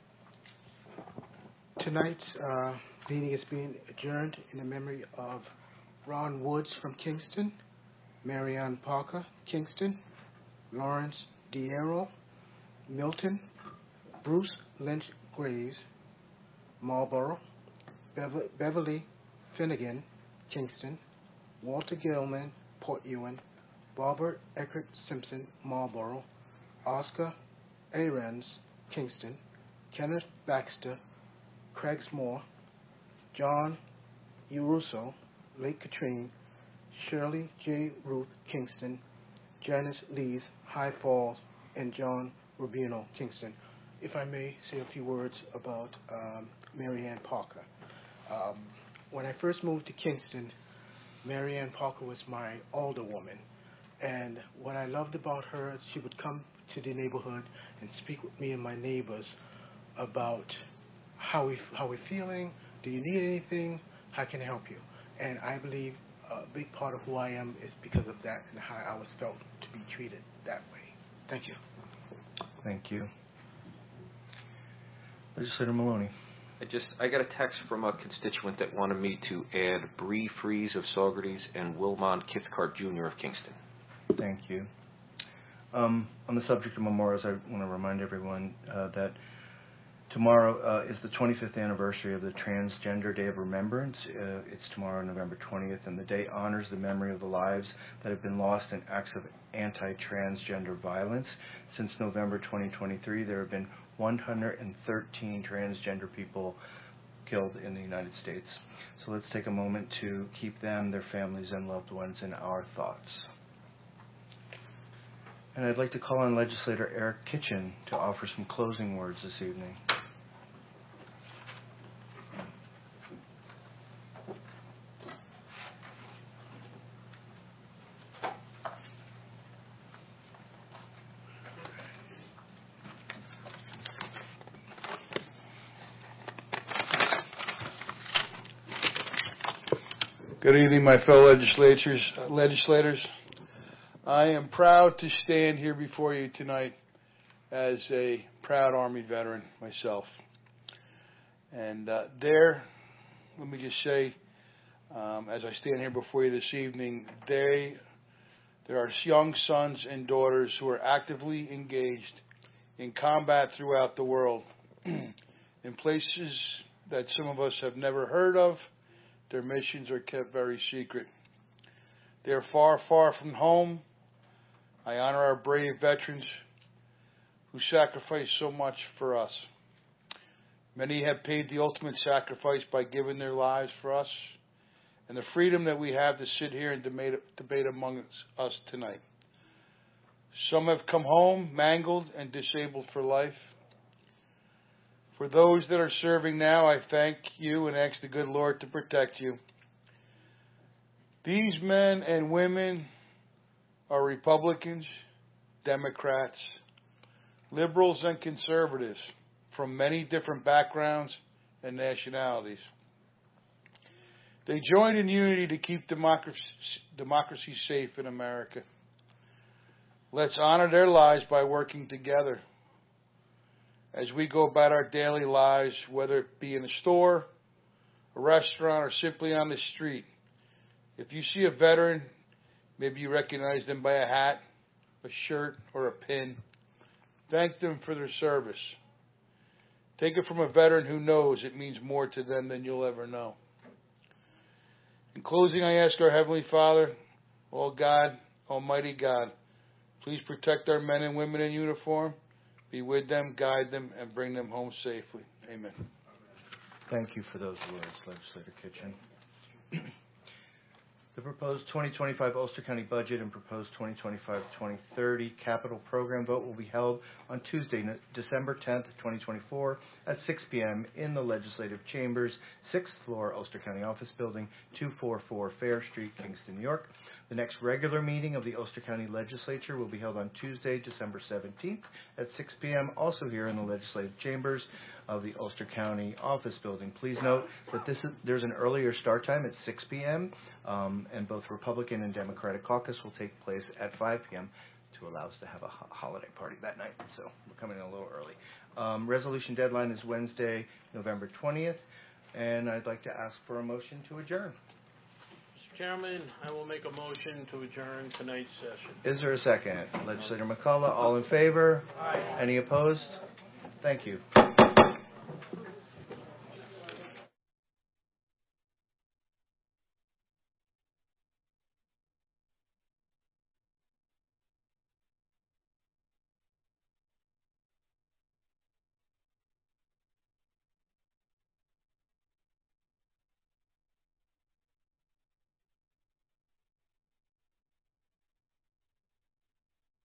Tonight's uh, meeting is being adjourned in the memory of Ron Woods from Kingston, Marianne Parker, Kingston, Lawrence Diero, Milton, Bruce Lynch Graves, Marlborough, Bever- Beverly Finnegan, Kingston, Walter Gilman, Port Ewan, Barbara Eckert Simpson, Marlborough, Oscar Ahrens, Kingston, Kenneth Baxter, Craigsmore, John Urusso, Lake Katrine, Shirley J. Ruth, Kingston, Janice Lees, High Falls, and John Rubino, Kingston. If I may say a few words about um, Marianne Parker. Um, when I first moved to Kingston, Marianne Parker was my alderwoman, and what I loved about her is she would come to the neighborhood and speak with me and my neighbors about how we how we're feeling. Do you need anything? How can I help you? And I believe a big part of who I am is because of that and how I was felt to be treated that way. Thank you. Thank you. Legislator Maloney. I just I got a text from a constituent that wanted me to add Bree Fries of Saugerties and Wilmon Kithcart Junior of Kingston. Thank you. Um, on the subject of memorials, I want to remind everyone uh, that tomorrow uh, is the twenty-fifth anniversary of the Transgender Day of Remembrance. Uh, it's tomorrow, November twentieth, and the day honors the memory of the lives that have been lost in acts of anti-transgender violence. Since November twenty twenty-three, there have been one hundred thirteen transgender people killed in the United States. So let's take a moment to keep them, their families, and loved ones in our thoughts. And I'd like to call on Legislator Eric Kitchen to offer some closing words this evening. Good evening, my fellow legislators. legislators. I am proud to stand here before you tonight as a proud Army veteran myself. And uh, there, let me just say, um, as I stand here before you this evening, they, there are young sons and daughters who are actively engaged in combat throughout the world, in places that some of us have never heard of. Their missions are kept very secret. They are far, far from home. I honor our brave veterans who sacrifice so much for us. Many have paid the ultimate sacrifice by giving their lives for us and the freedom that we have to sit here and debate, debate among us tonight. Some have come home mangled and disabled for life. For those that are serving now, I thank you and ask the good Lord to protect you. These men and women are Republicans, Democrats, liberals, and conservatives from many different backgrounds and nationalities. They joined in unity to keep democracy, democracy safe in America. Let's honor their lives by working together as we go about our daily lives, whether it be in a store, a restaurant, or simply on the street. If you see a veteran, maybe you recognize them by a hat, a shirt, or a pin, thank them for their service. Take it from a veteran who knows it means more to them than you'll ever know. In closing, I ask our Heavenly Father, oh God, Almighty God, please protect our men and women in uniform, be with them, guide them, and bring them home safely. Amen. Thank you for those words, Legislator Kitchen. The proposed twenty twenty-five Ulster County budget and proposed twenty twenty-five to twenty thirty capital program vote will be held on Tuesday, December tenth, twenty twenty-four at six p.m. in the Legislative Chambers, sixth floor, Ulster County Office Building, two forty-four Fair Street, Kingston, New York. The next regular meeting of the Ulster County Legislature will be held on Tuesday, December seventeenth at six p.m., also here in the Legislative Chambers of the Ulster County Office Building. Please note that this is, there's an earlier start time at six p.m., um, and both Republican and Democratic caucus will take place at five p.m. to allow us to have a ho- holiday party that night, so we're coming in a little early. Um, resolution deadline is Wednesday, November twentieth, and I'd like to ask for a motion to adjourn. Mister Chairman, I will make a motion to adjourn tonight's session. Is there a second? Legislator McCullough, all in favor? Aye. Any opposed? Thank you.